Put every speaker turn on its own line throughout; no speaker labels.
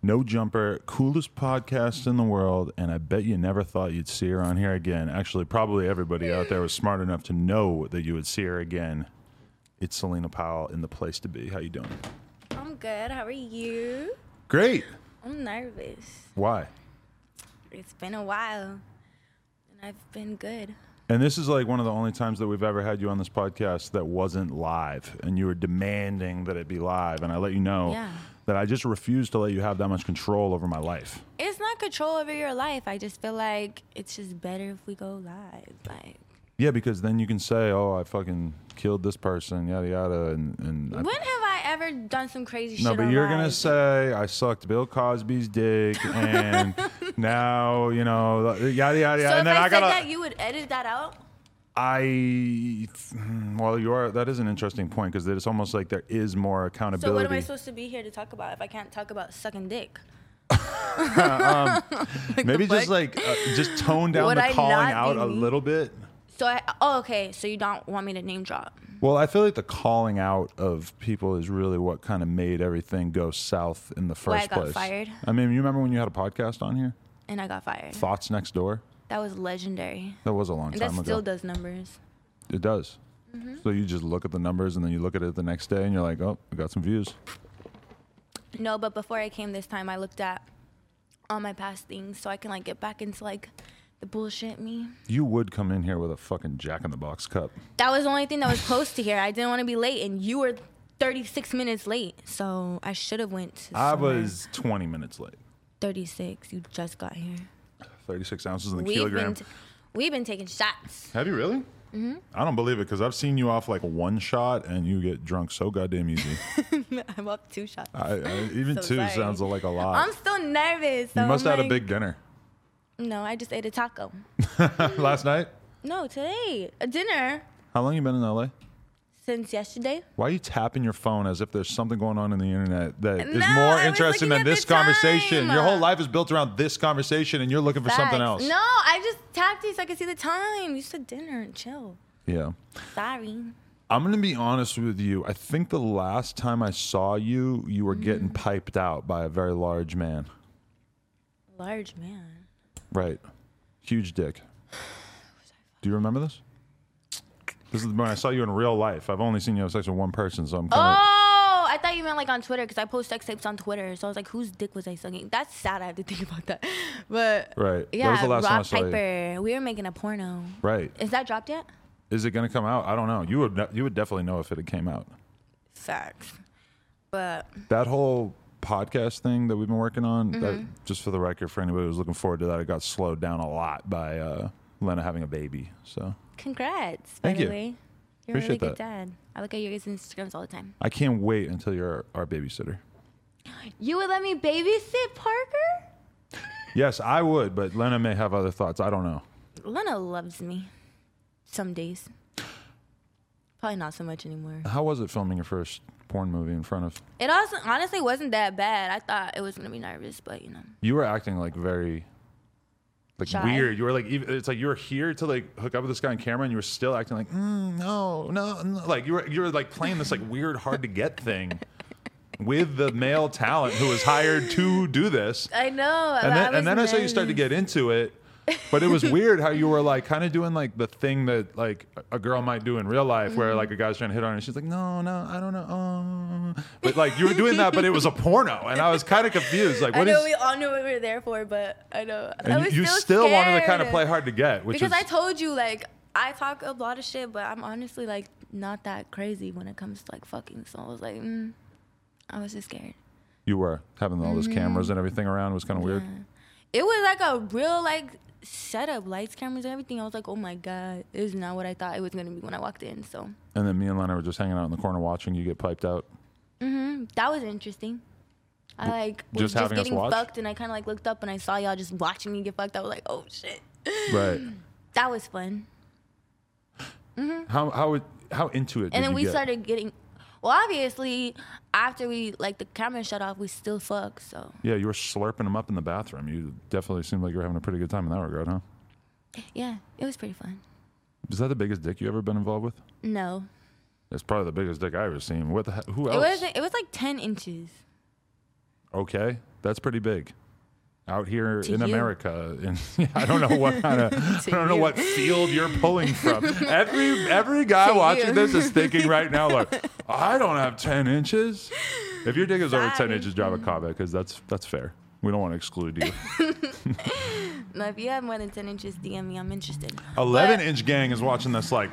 No Jumper, coolest podcast in the world, and I bet you never thought you'd see her on here again. Actually, probably everybody out there was smart enough to know that you would see her again. It's Selena Powell in the place to be. How you doing?
I'm good. How are you?
Great.
I'm nervous.
Why?
It's been a while, and I've been good.
And this is like one of the only times that we've ever had you on this podcast that wasn't live, and you were demanding that it be live, and I let you know that I just refuse to let you have that much control over my life.
It's not control over your life. I just feel like it's just better if we go live.
Yeah, because then you can say, "Oh, I fucking killed this person," yada yada, and
when have I ever done some crazy shit?
No, but
on
you're
live?
gonna say I sucked Bill Cosby's dick, and now you know yada yada.
So
and
if
then
I said
gotta.
that, you would edit that out.
That is an interesting point because it's almost like there is more accountability.
So what am I supposed to be here to talk about if I can't talk about sucking dick?
Maybe just tone down the calling out a little bit.
So okay. So you don't want me to name drop?
Well, I feel like the calling out of people is really what kind of made everything go south in the first place.
I got fired.
I mean, you remember when you had a podcast on here?
And I got fired.
Thoughts Next Door?
That was legendary.
That was a long time ago.
That still does numbers.
It does.
Mm-hmm.
So you just look at the numbers and then you look at it the next day and you're like, oh, we got some views.
No, but before I came this time, I looked at all my past things so I can get back into the bullshit me.
You would come in here with a fucking Jack in the Box cup.
That was the only thing that was close to here. I didn't want to be late, and you were 36 minutes late, so I should have went to
I was 20 minutes late.
36. You just got here.
36 ounces in the kilogram.
We've been taking shots.
Have you really?
Mm-hmm.
I don't believe it because I've seen you off one shot and you get drunk so goddamn easy.
I'm up 2 shots.
Even
So
two
sorry.
sounds like a lot.
I'm still nervous. So
you must have had a big dinner.
No, I just ate a taco.
Last night?
No, today. A dinner.
How long you been in LA?
Since yesterday.
Why are you tapping your phone as if there's something going on in the internet that is
No,
more
I was
interesting
looking
than
at
this
the
conversation?
time.
Your whole life is built around this conversation and you're looking for something else.
No, I just tapped you so I could see the time. You said dinner and chill.
Yeah.
Sorry.
I'm going to be honest with you. I think the last time I saw you, you were getting piped out by a very large man.
Large man.
Right. Huge dick. Do you remember this? This is when I saw you in real life. I've only seen you have sex with one person, so I'm kind of...
Oh, I thought you meant on Twitter because I post sex tapes on Twitter. So I was like, whose dick was I sucking? That's sad. I have to think about that. But
Right.
yeah,
That was the last time I
Rob
saw you.
Piper. We were making a porno.
Right.
Is that dropped yet?
Is it going to come out? I don't know. You would definitely know if it had came out.
Facts. But
That whole podcast thing that we've been working on, that, just for the record, for anybody who's looking forward to that, it got slowed down a lot by Lena having a baby. So
congrats.
Thank
by
you.
the way. You're
Appreciate
a really good
that.
dad. I look at your guys' Instagrams all the time.
I can't wait until you're our babysitter.
You would let me babysit Parker?
Yes, I would, but Lena may have other thoughts. I don't know.
Lena loves me. Some days. Probably not so much anymore.
How was it filming your first porn movie in front of...
It also honestly wasn't that bad. I thought it was going to be nervous, but
You were acting very...
Shy.
weird. You were it's like you were here to hook up with this guy on camera, and you were still acting like no. Like you were playing this weird hard to get thing with the male talent who was hired to do this.
I know.
And then I saw you start to get into it, but it was weird how you were kind of doing the thing that a girl might do in real life, where a guy's trying to hit on her, and she's like, no, I don't know. But you were doing that, but it was a porno, and I was kind of confused.
I know we all knew what we were there for, but I know.
And
I was
you
still
wanted to
scared.
kind of play hard to get,
because I told you I talk a lot of shit, but I'm honestly not that crazy when it comes to fucking. So I was I was just scared.
You were having all those cameras and everything around. It was kind of weird.
It was a real setup, lights, cameras, and everything. I was like, oh my god, this is not what I thought it was gonna be when I walked in. So.
And then me and Lena were just hanging out in the corner watching you get piped out.
That was interesting. I was
Just having us
getting
watch?
fucked, and I kind of looked up and I saw y'all just watching me get fucked. I was like, oh shit.
Right.
That was fun.
How into it?
And then we
get?
started getting. Well, obviously, after we the camera shut off, we still fucked. So.
Yeah, you were slurping them up in the bathroom. You definitely seemed like you were having a pretty good time in that regard, huh?
Yeah, it was pretty fun.
Is that the biggest dick you ever been involved with?
No.
It's probably the biggest dick I ever seen. What the heck? Who else?
It was 10 inches.
Okay, that's pretty big. Out here
To
in
you.
America, and I don't know what kind of, I don't know
you.
what field you're pulling from. Every guy
To
watching
you.
this is thinking right now, like, I don't have 10 inches. If your dick is over 10
Sorry.
inches, drive a comment because that's fair. We don't want to exclude you.
No, if you have more than 10 inches, DM me. I'm interested.
11-inch gang is watching this like,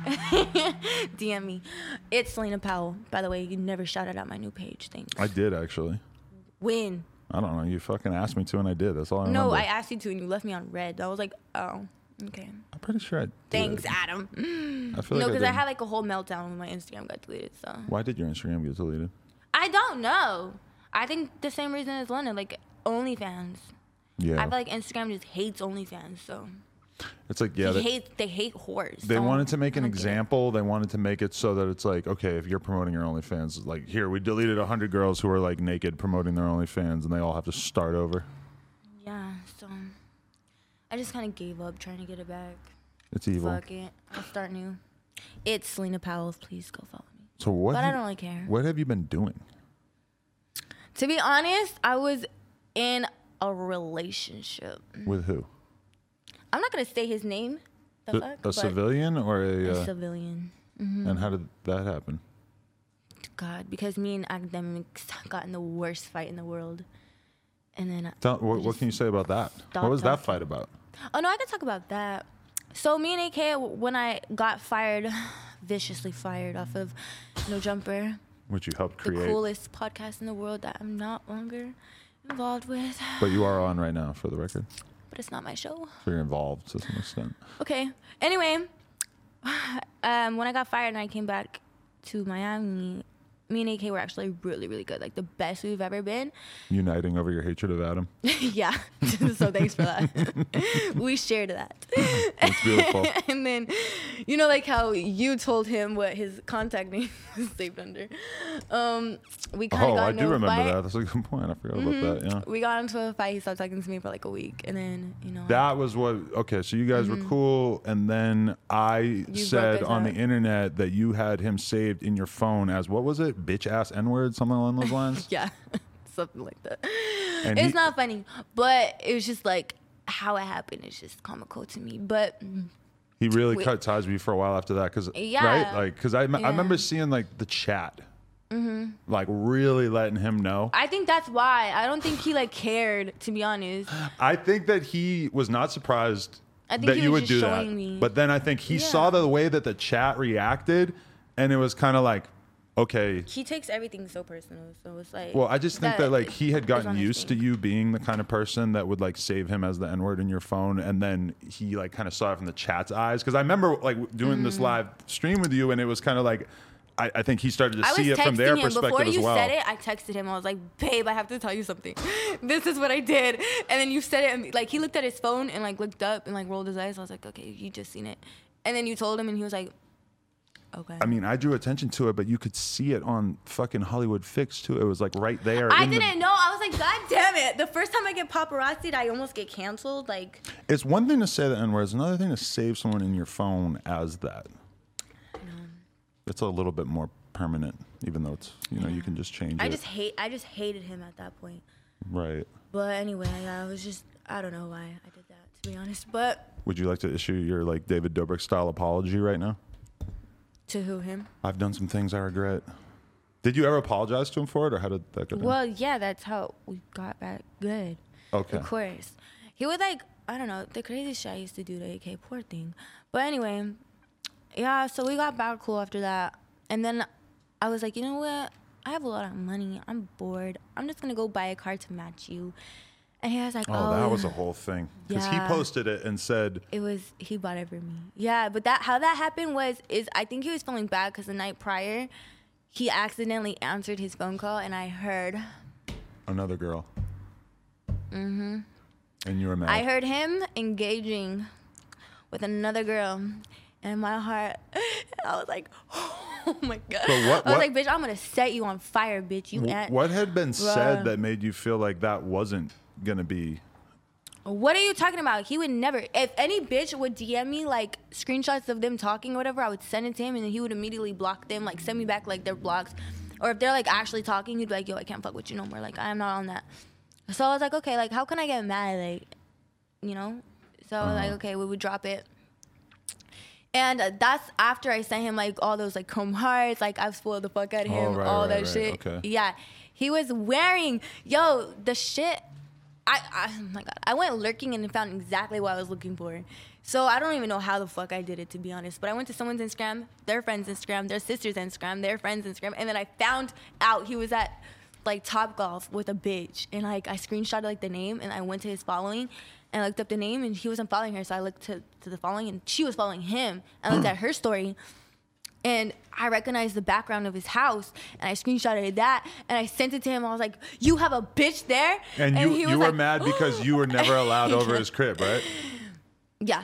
DM me. It's Selena Powell. By the way, you never shouted out my new page. Thanks.
I did actually.
When?
I don't know. You fucking asked me to, and I did. That's all I remember.
No, I asked you to, and you left me on red. I was like, oh, okay.
I'm pretty sure I did.
Thanks, Adam.
I feel
No,
like
because I
did.
had like a whole meltdown when my Instagram got deleted. So
Why did your Instagram get deleted?
I don't know. I think the same reason as London, like OnlyFans.
Yeah.
I feel like Instagram just hates OnlyFans. So
It's like, yeah.
they hate whores.
They
so
wanted to make an
I don't get it.
example. They wanted to make it so that it's like, okay, if you're promoting your OnlyFans, like here, we deleted 100 girls who are like naked promoting their OnlyFans, and they all have to start over.
Yeah, so I just kind of gave up trying to get it back.
It's evil.
Fuck it. I'll start new. It's Selena Powell. Please go follow me.
So what?
But I don't really care.
What have you been doing?
To be honest, I was in a relationship.
With who?
I'm not going to say his name. The fuck?
A
but
civilian or
a
a?
civilian.
And how did that happen?
God, because me and academics got in the worst fight in the world. And then
What can you say about that? What
stopped
was that
talking.
fight about?
Oh no, I can talk about that. So me and AK, when I got fired, viciously fired off of No Jumper,
Which you helped
the
create,
coolest podcast in the world that I'm not longer involved with,
but you are on right now, for the record.
but it's not my show.
So you're involved to some extent.
Okay. Anyway, when I got fired and I came back to Miami, me and AK were actually really, really good. Like the best we've ever been.
Uniting over your hatred of Adam.
Yeah. So thanks for that. We shared that.
It's beautiful.
And then, you know, like how you told him what his contact name was saved under. We kind of
Oh,
got
I
into
do
a
remember
fight.
that. That's a good point. I forgot about that. Yeah.
We got into a fight. He stopped talking to me for like a week, and then
That was what. Okay, so you guys were cool, and then I
broke
said
us
on the
up.
internet that you had him saved in your phone as what was it? Bitch ass N word, something along those lines.
yeah, something like that.
And
It's
he-
not funny, but it was just like how it happened. It's just comical to me, but.
He really
Wait.
cut ties with you for a while after that, because
Yeah.
right, like, because I remember seeing like the chat, like really letting him know.
I think that's why. I don't think he like cared, to be honest.
I think that he was not surprised
I think
that
he
you
was
would
just
do that,
showing me.
but then I think he
Yeah.
saw the way that the chat reacted, and it was kind of like, okay.
He takes everything so personal, so it's like.
Well, I just think that like he had
is
gotten
on his
used to
thing.
you being the kind of person that would like save him as the N word in your phone, and then he like kind of saw it from the chat's eyes. Because I remember like doing this live stream with you, and it was kind of like I think he started to
I was
see it from
texting
their
him
perspective
before
as
you
well.
said it. I texted him. I was like, "Babe, I have to tell you something. This is what I did." And then you said it, and like he looked at his phone and like looked up and like rolled his eyes. I was like, "Okay, you just seen it." And then you told him, and he was like, "Okay."
I mean, I drew attention to it, but you could see it on fucking Hollywood Fix too. It was like right there.
I
in the-
didn't know. I was like, "God damn it!" The first time I get paparazzi'd, I almost get canceled. Like,
It's one thing to say the N word; it's another thing to save someone in your phone as that. It's a little bit more permanent, even though it's you can just change
I
it.
just hated him at that point.
Right.
But anyway, I was just, I don't know why I did that, to be honest. But
Would you like to issue your like David Dobrik style apology right now?
to who, him?
I've done some things I regret. Did you ever apologize to him for it, or how did that go down?
Well, yeah, that's how we got back good.
Okay.
Of course. He would like, I don't know, the crazy shit I used to do to AK, poor thing. But anyway, yeah, so we got back cool after that. And then I was like, you know what? I have a lot of money. I'm bored. I'm just going to go buy a car to match you. And he was like,
Oh, that was a whole thing. Because he
Yeah.
posted it and said,
he bought it for me. Yeah, but how that happened is I think he was feeling bad because the night prior, he accidentally answered his phone call and I heard,
another girl. Mm-hmm. And you were mad.
I heard him engaging with another girl. And my heart, I was like, oh my God.
But what-
I was
what-
like, bitch, I'm going to set you on fire, bitch. You ain't.
What had been said
Bruh.
that made you feel like that wasn't going to be?
What are you talking about? He would never. If any bitch would DM me like screenshots of them talking or whatever, I would send it to him and then he would immediately block them, like send me back like their blocks. Or if they're like actually talking, he'd be like, yo, I can't fuck with you no more. Like, I'm not on that. So I was like, okay, like, how can I get mad? Like, you know? So I was like, okay, we would drop it. And that's after I sent him like all those like chrome hearts, like I've spoiled the fuck out of him, all that shit.
Okay.
Yeah, he was wearing, the shit. Oh my God, I went lurking and found exactly what I was looking for. So I don't even know how the fuck I did it, to be honest. But I went to someone's Instagram, their friend's Instagram, their sister's Instagram, their friend's Instagram, and then I found out he was at like Topgolf with a bitch, and like I screenshotted like the name, and I went to his following. And I looked up the name, and he wasn't following her. So I looked to the following, and she was following him. I looked at her story, and I recognized the background of his house, and I screenshotted that, and I sent it to him. I was like, you have a bitch there?
And you were like, mad because you were never allowed over his crib, right?
Yeah.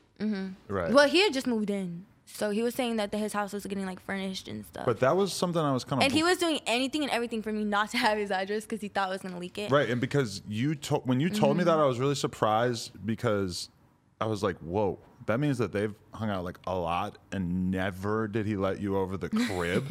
Right.
Well, he had just moved in. So he was saying that his house was getting like furnished and stuff.
But that was something I was kind of...
And he was doing anything and everything for me not to have his address because he thought I was going to leak it.
Right, and because when you told me that, I was really surprised because I was like, whoa, that means that they've hung out like a lot and never did he let you over the crib?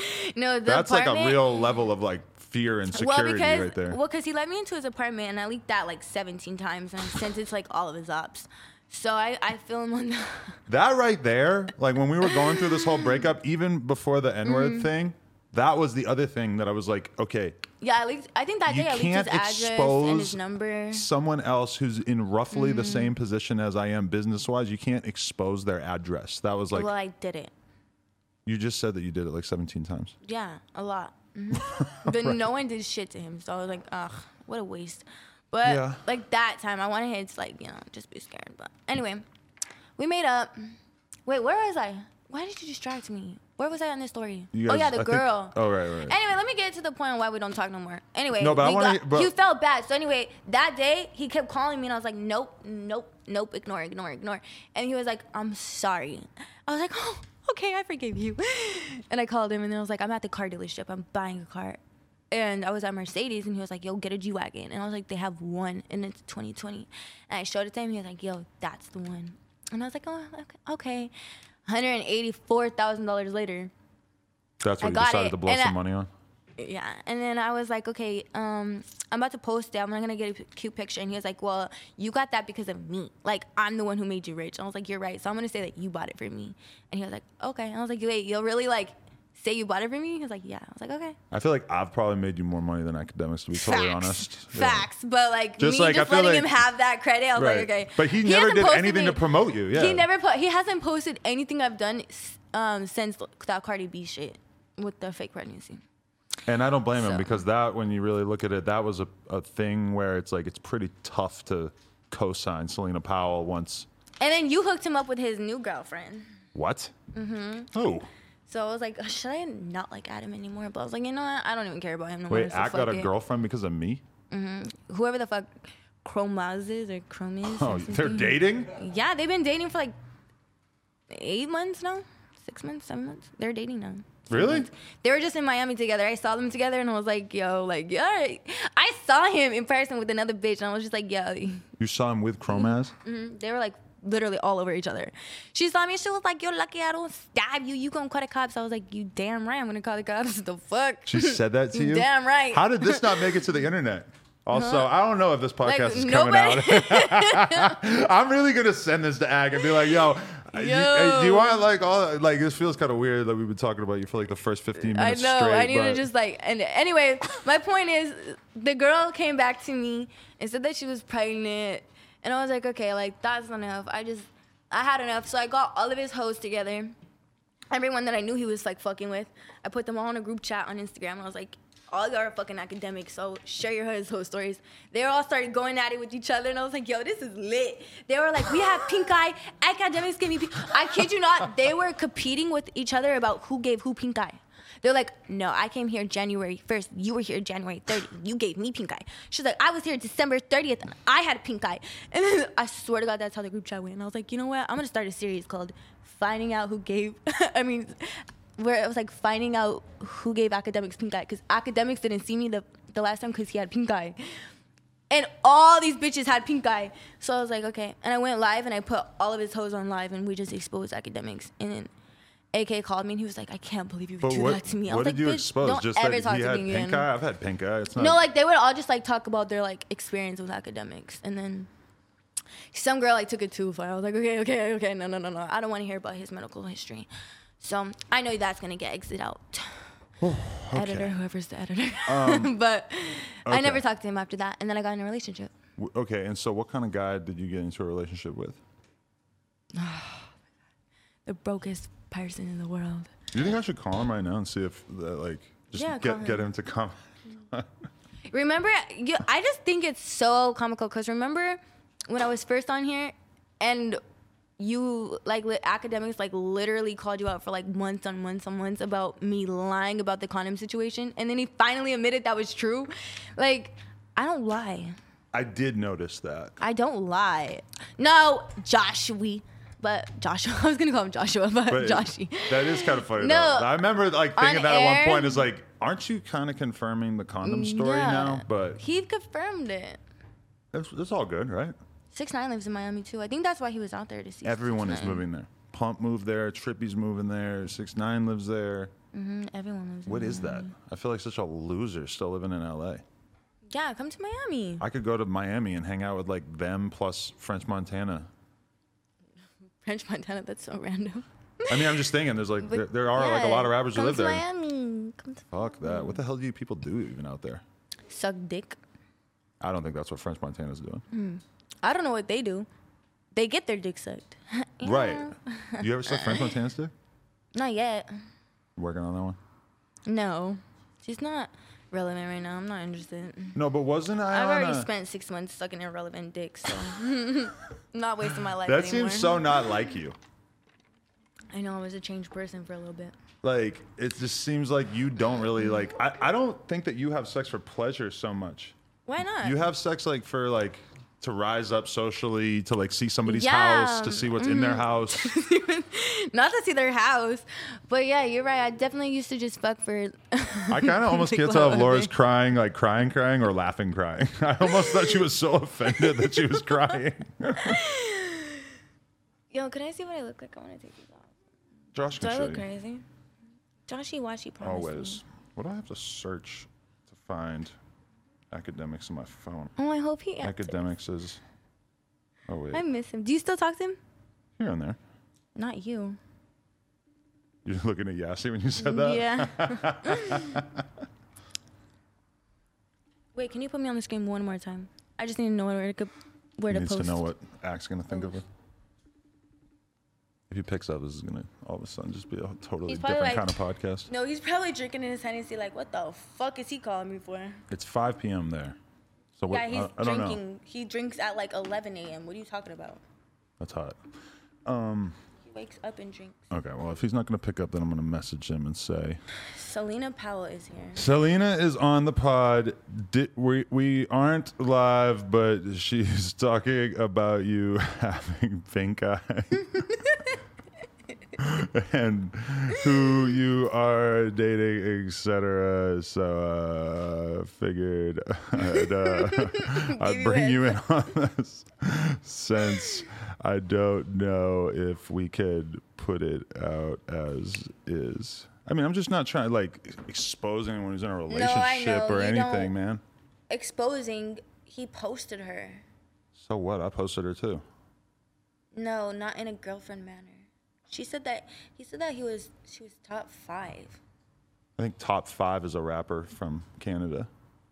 No,
that's like a real level of like fear and security right there.
Well, because he let me into his apartment and I leaked that like 17 times and I sent it to like all of his ops. So I feel him on
that right there, like when we were going through this whole breakup, even before the N-word thing, that was the other thing that I was like, okay.
Yeah, I think that day I leaked his address and his number.
Someone else who's in roughly the same position as I am business-wise, you can't expose their address. That was like...
Well, I did it.
You just said that you did it like 17 times.
Yeah, a lot. But no one did shit to him, so I was like, ugh, what a waste. But like that time, I wanted him to like, just be scared. But anyway, we made up. Wait, where was I? Why did you distract me? Where was I on this story? The girl.
Right.
Anyway, let me get to the point on why we don't talk no more. Anyway,
no, but
you felt bad. So anyway, that day he kept calling me and I was like, nope, ignore. And he was like, I'm sorry. I was like, oh, okay, I forgive you. And I called him and then I was like, I'm at the car dealership. I'm buying a car. And I was at Mercedes, and he was like, yo, get a G-Wagon. And I was like, they have one, and it's 2020. And I showed it to him, he was like, yo, that's the one. And I was like, oh, okay. $184,000 later.
That's what you decided to blow some money on?
Yeah. And then I was like, okay, I'm about to post it. I'm going to get a cute picture. And he was like, well, you got that because of me. Like, I'm the one who made you rich. And I was like, you're right. So I'm going to say that you bought it for me. And he was like, okay. And I was like, wait, you'll really, like... say you bought it for me? He was like, yeah. I was like, okay.
I feel like I've probably made you more money than Academics, to be totally honest.
Facts. But like just letting him have that credit, I was like, okay.
But he never did anything to promote you. Yeah.
He hasn't posted anything I've done since that Cardi B shit with the fake pregnancy.
And I don't blame him because that, when you really look at it, that was a thing where it's like it's pretty tough to co-sign Selena Powell once.
And then you hooked him up with his new girlfriend.
What? Oh.
So I was like, should I not like add him anymore? But I was like, you know what? I don't even care about him no more.
Wait, Ak got a girlfriend because of me?
Whoever the fuck Chromaz is or Chrome is.
Oh, they're dating?
Yeah, they've been dating for like 8 months now. 6 months, 7 months. They're dating now.
Really?
They were just in Miami together. I saw them together and I was like, yo, like, yeah. I saw him in person with another bitch and I was just like, yo.
You saw him with Chromaz?
They were like literally all over each other. She saw me and she was like, you're lucky I don't stab you. You gonna call the cops. I was like, you damn right I'm gonna call the cops. The fuck?
She said that to you?
Damn right.
How did this not make it to the internet? Also, I don't know if this podcast is coming out. I'm really gonna send this to Ag and be like, yo, do you want like all like this feels kind of weird that we've been talking about you for like the first 15 minutes
I know,
straight.
I need to just like, and anyway, my point is the girl came back to me and said that she was pregnant. And I was like, okay, like, that's enough. I had enough. So I got all of his hoes together. Everyone that I knew he was, like, fucking with. I put them all in a group chat on Instagram. I was like, all y'all are fucking academics, so share your hoe stories. They all started going at it with each other, and I was like, yo, this is lit. They were like, we have pink eye. Academics give me pink. I kid you not. They were competing with each other about who gave who pink eye. They're like, no, I came here January 1st. You were here January 30th. You gave me pink eye. She's like, I was here December 30th, and I had a pink eye. And then I swear to God, that's how the group chat went. And I was like, you know what? I'm going to start a series called Finding Out Who Gave, where it was like finding out who gave Academics pink eye. Because Academics didn't see me the last time because he had pink eye. And all these bitches had pink eye. So I was like, okay. And I went live, and I put all of his hoes on live, and we just exposed Academics. And then AK called me and he was like, I can't believe you would
But
do that to me. I was
what
like,
did you
bitch,
expose?
don't
Just
ever
that
talk
he
to
had
me
pink
again.
eye? I've had pink eye. It's not.
No, like they would all just like talk about their like experience with academics, and then some girl like took it too far. I was like, okay, no. I don't want to hear about his medical history. So I know that's gonna get exited out. Editor, whoever's the editor. But I never talked to him after that, and then I got in a relationship.
Okay, and so what kind of guy did you get into a relationship with?
The brokest person in the world.
Do you think I should call him right now and see if like just get him to come?
Remember, I just think it's so comical because remember when I was first on here and you like academics like literally called you out for like months on months about me lying about the condom situation, and then he finally admitted that was true. Like, I don't lie.
I did notice that.
I don't lie. No, Joshua. But Joshua, I was gonna call him Joshua, but Joshy.
That is kind of funny.
No,
though. I remember like thinking that
air,
at one point. Is like, aren't you kind of confirming the condom story now? But
he confirmed it.
That's all good, right?
6ix9ine lives in Miami too. I think that's why he was out there to see.
Everyone
6ix9ine.
is moving there. Pump moved there. Trippy's moving there. 6ix9ine lives there.
Everyone lives.
What
in
is that? I feel like such a loser still living in LA.
Yeah, come to Miami.
I could go to Miami and hang out with like them plus French Montana.
French Montana, that's so random.
I mean, I'm just thinking. There's like there are like a lot of rappers who live there.
Miami. Come to
Fuck that. What the hell do you people do even out there?
suck dick.
I don't think that's what French Montana's doing.
I don't know what they do. They get their dick sucked. Yeah.
Right. You ever suck French Montana's dick?
Not yet.
Working on that one?
No, she's not relevant right now. I'm not interested.
No, but wasn't I
I've
on
already
a...
spent 6 months sucking irrelevant dick, so I'm not wasting my life
That
anymore.
seems so not like you.
I know I was a changed person for a little bit.
Like, it just seems like you don't really like... I don't think that you have sex for pleasure so much.
Why not?
You have sex like for like... to rise up socially, to like see somebody's
Yeah,
house, to see what's in their house.
Not to see their house, but yeah, you're right. I definitely used to just fuck for.
I kind of almost can't tell if Laura's crying, like crying, or laughing, crying. I almost thought she was so offended that she was crying.
Yo, can I see what I look like? I want to take these off.
Josh
Do
can
I
show
look
you.
crazy? Joshy Washy promised
Always.
me.
What do I have to search to find academics on my phone?
Oh, I hope he answers.
Academics is... Oh, wait.
I miss him. Do you still talk to him?
Here and there.
Not you.
You're looking at Yassi when you said that?
Yeah. Wait, can you put me on the screen one more time? I just need to know where to
He needs
post.
to know what Act's going to think of it. If he picks up, this is going to all of a sudden just be a totally
He's probably
different
like-
kind of podcast.
No, he's probably drinking in his Hennessy like, what the fuck is he calling me for?
It's 5 p.m. there. So what,
Yeah, he's
I don't know.
drinking. He drinks at like 11 a.m. What are you talking about?
That's hot.
He wakes up and drinks.
Okay, well, if he's not going to pick up, then I'm going to message him and say,
Selena Powell is here.
Selena is on the pod. We aren't live, but she's talking about you having pink eye. And who you are dating, etc. So figured I'd bring you in on this, since I don't know if we could put it out as is. I mean, I'm just not trying to like expose anyone who's in a relationship or
You
anything,
don't-
man.
Exposing, he posted her.
So what? I posted her too.
No, not in a girlfriend manner. She said that she was top 5.
I think top 5 is a rapper from Canada.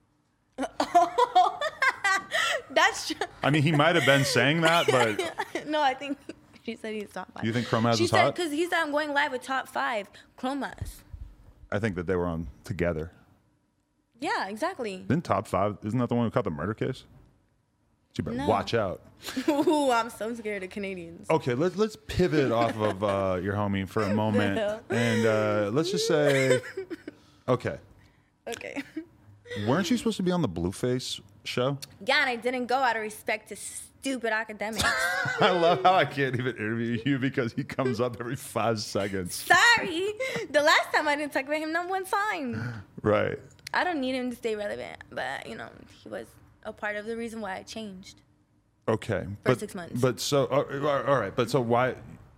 That's true.
I mean, he might have been saying that, but
No, I think she said he's top 5.
you think Chromaz
She
is
said
hot?
because he said I'm going live with top 5 Chromaz.
I think that they were on together.
Yeah, exactly.
Didn't top 5? Isn't that the one who caught the murder case? You better
No.
watch out.
Ooh, I'm so scared of Canadians.
Okay, let's pivot off of your homie for a moment, and let's just say, okay,
Okay.
weren't you supposed to be on the Blueface show?
Yeah, and I didn't go out of respect to stupid academics.
I love how I can't even interview you because he comes up every 5 seconds.
Sorry. The last time I didn't talk about him, not one time.
Right.
I don't need him to stay relevant, but, you know, he was a part of the reason why I changed.
Okay.
For 6 months.
But so, all right. But so why?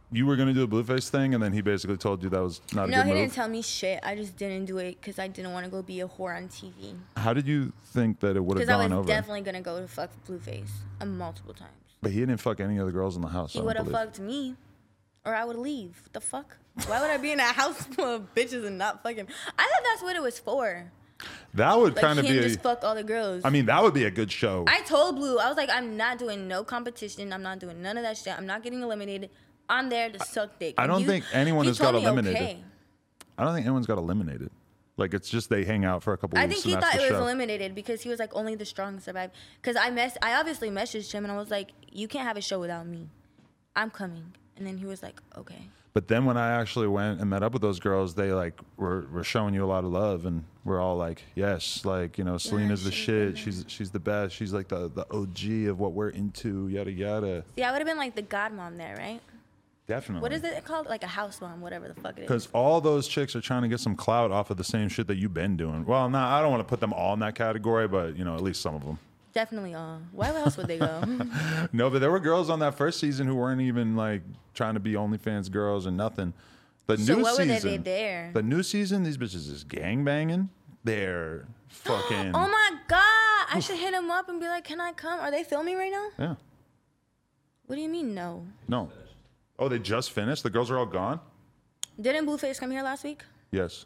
you were gonna do the Blueface thing, and then he basically told you that was not a
No,
good
he
move?
didn't tell me shit. I just didn't do it because I didn't want to go be a whore on TV.
How did you think that it would have
Because I
gone
was
over?
definitely gonna go to fuck Blueface multiple times.
But he didn't fuck any of the girls in the house.
He
I don't
would have
believe.
fucked me, or I would leave. What the fuck? Why would I be in a house full of bitches and not fuck him? I thought that's what it was for.
That would
Like
kind of
him
be.
just fuck all the girls.
I mean, that would be a good show.
I told Blue, I was like, I'm not doing no competition. I'm not doing none of that shit. I'm not getting eliminated. I'm there to suck dick.
I
And
don't
he-
think anyone
he
has got
told me
eliminated.
okay.
I don't think anyone's got eliminated. Like it's just they hang out for a couple
I
weeks.
think he
and
thought
that's
it
the
was
show.
eliminated because he was like, only the strong survive. Because I obviously messaged him and I was like, you can't have a show without me. I'm coming. And then he was like, okay.
But then when I actually went and met up with those girls, they like were showing you a lot of love, and we're all like, yes, like Selena's the shit. She's the best. She's like the OG of what we're into. Yada yada.
See, I would have been like the godmom there, right?
Definitely.
What is it called? Like a house mom, whatever the fuck it is.
Because all those chicks are trying to get some clout off of the same shit that you've been doing. Well, no, I don't want to put them all in that category, but at least some of them.
Definitely all. Where else would they go?
No, but there were girls on that first season who weren't even like trying to be OnlyFans girls or nothing. The
So
new
what were
season,
they there?
The new season, these bitches is gang banging. They're fucking.
Oh my god! I should hit him up and be like, "Can I come?" Are they filming right now?
Yeah.
What do you mean no?
No. Oh, they just finished. The girls are all gone.
Didn't Blueface come here last week?
Yes.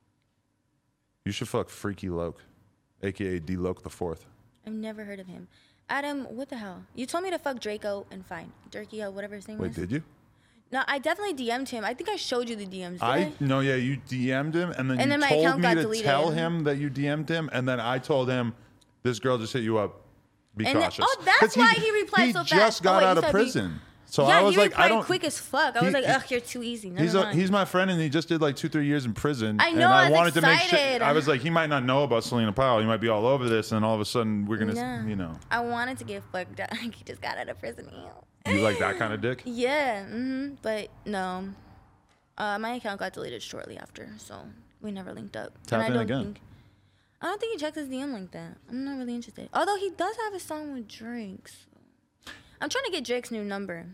You should fuck Freaky Loke, aka D Loke the Fourth.
I've never heard of him. Adam, what the hell? You told me to fuck Draco and fine. Durkio, whatever his name
Wait,
was.
did you?
No, I definitely DM'd him. I think I showed you the DMs.
Yeah, you DM'd him, and then
And
you
then my
told
account
me
got
to
deleted.
tell him that you DM'd him, and then I told him, this girl just hit you up. Be
And then-
cautious.
oh, that's
'Cause
why he replied so fast.
He just got
Oh, wait,
out
you
of
said
prison. So
yeah,
I was
he
like,
replied
I don't.
quick as fuck. I was like,
he-
ugh, you're too easy. Never mind.
He's my friend, and he just did like 2-3 years in prison.
I know,
And I
I was
wanted to make sure.
excited.
I was like, he might not know about Selena Powell. He might be all over this, and all of a sudden we're gonna,
I wanted to get fucked up. He just got out of prison.
You like that kind of dick?
Yeah, but no. My account got deleted shortly after, so we never linked up.
Tap
and
in
I don't
again.
think I don't think he checks his DM like that. I'm not really interested. Although he does have a song with Drake. So. I'm trying to get Drake's new number.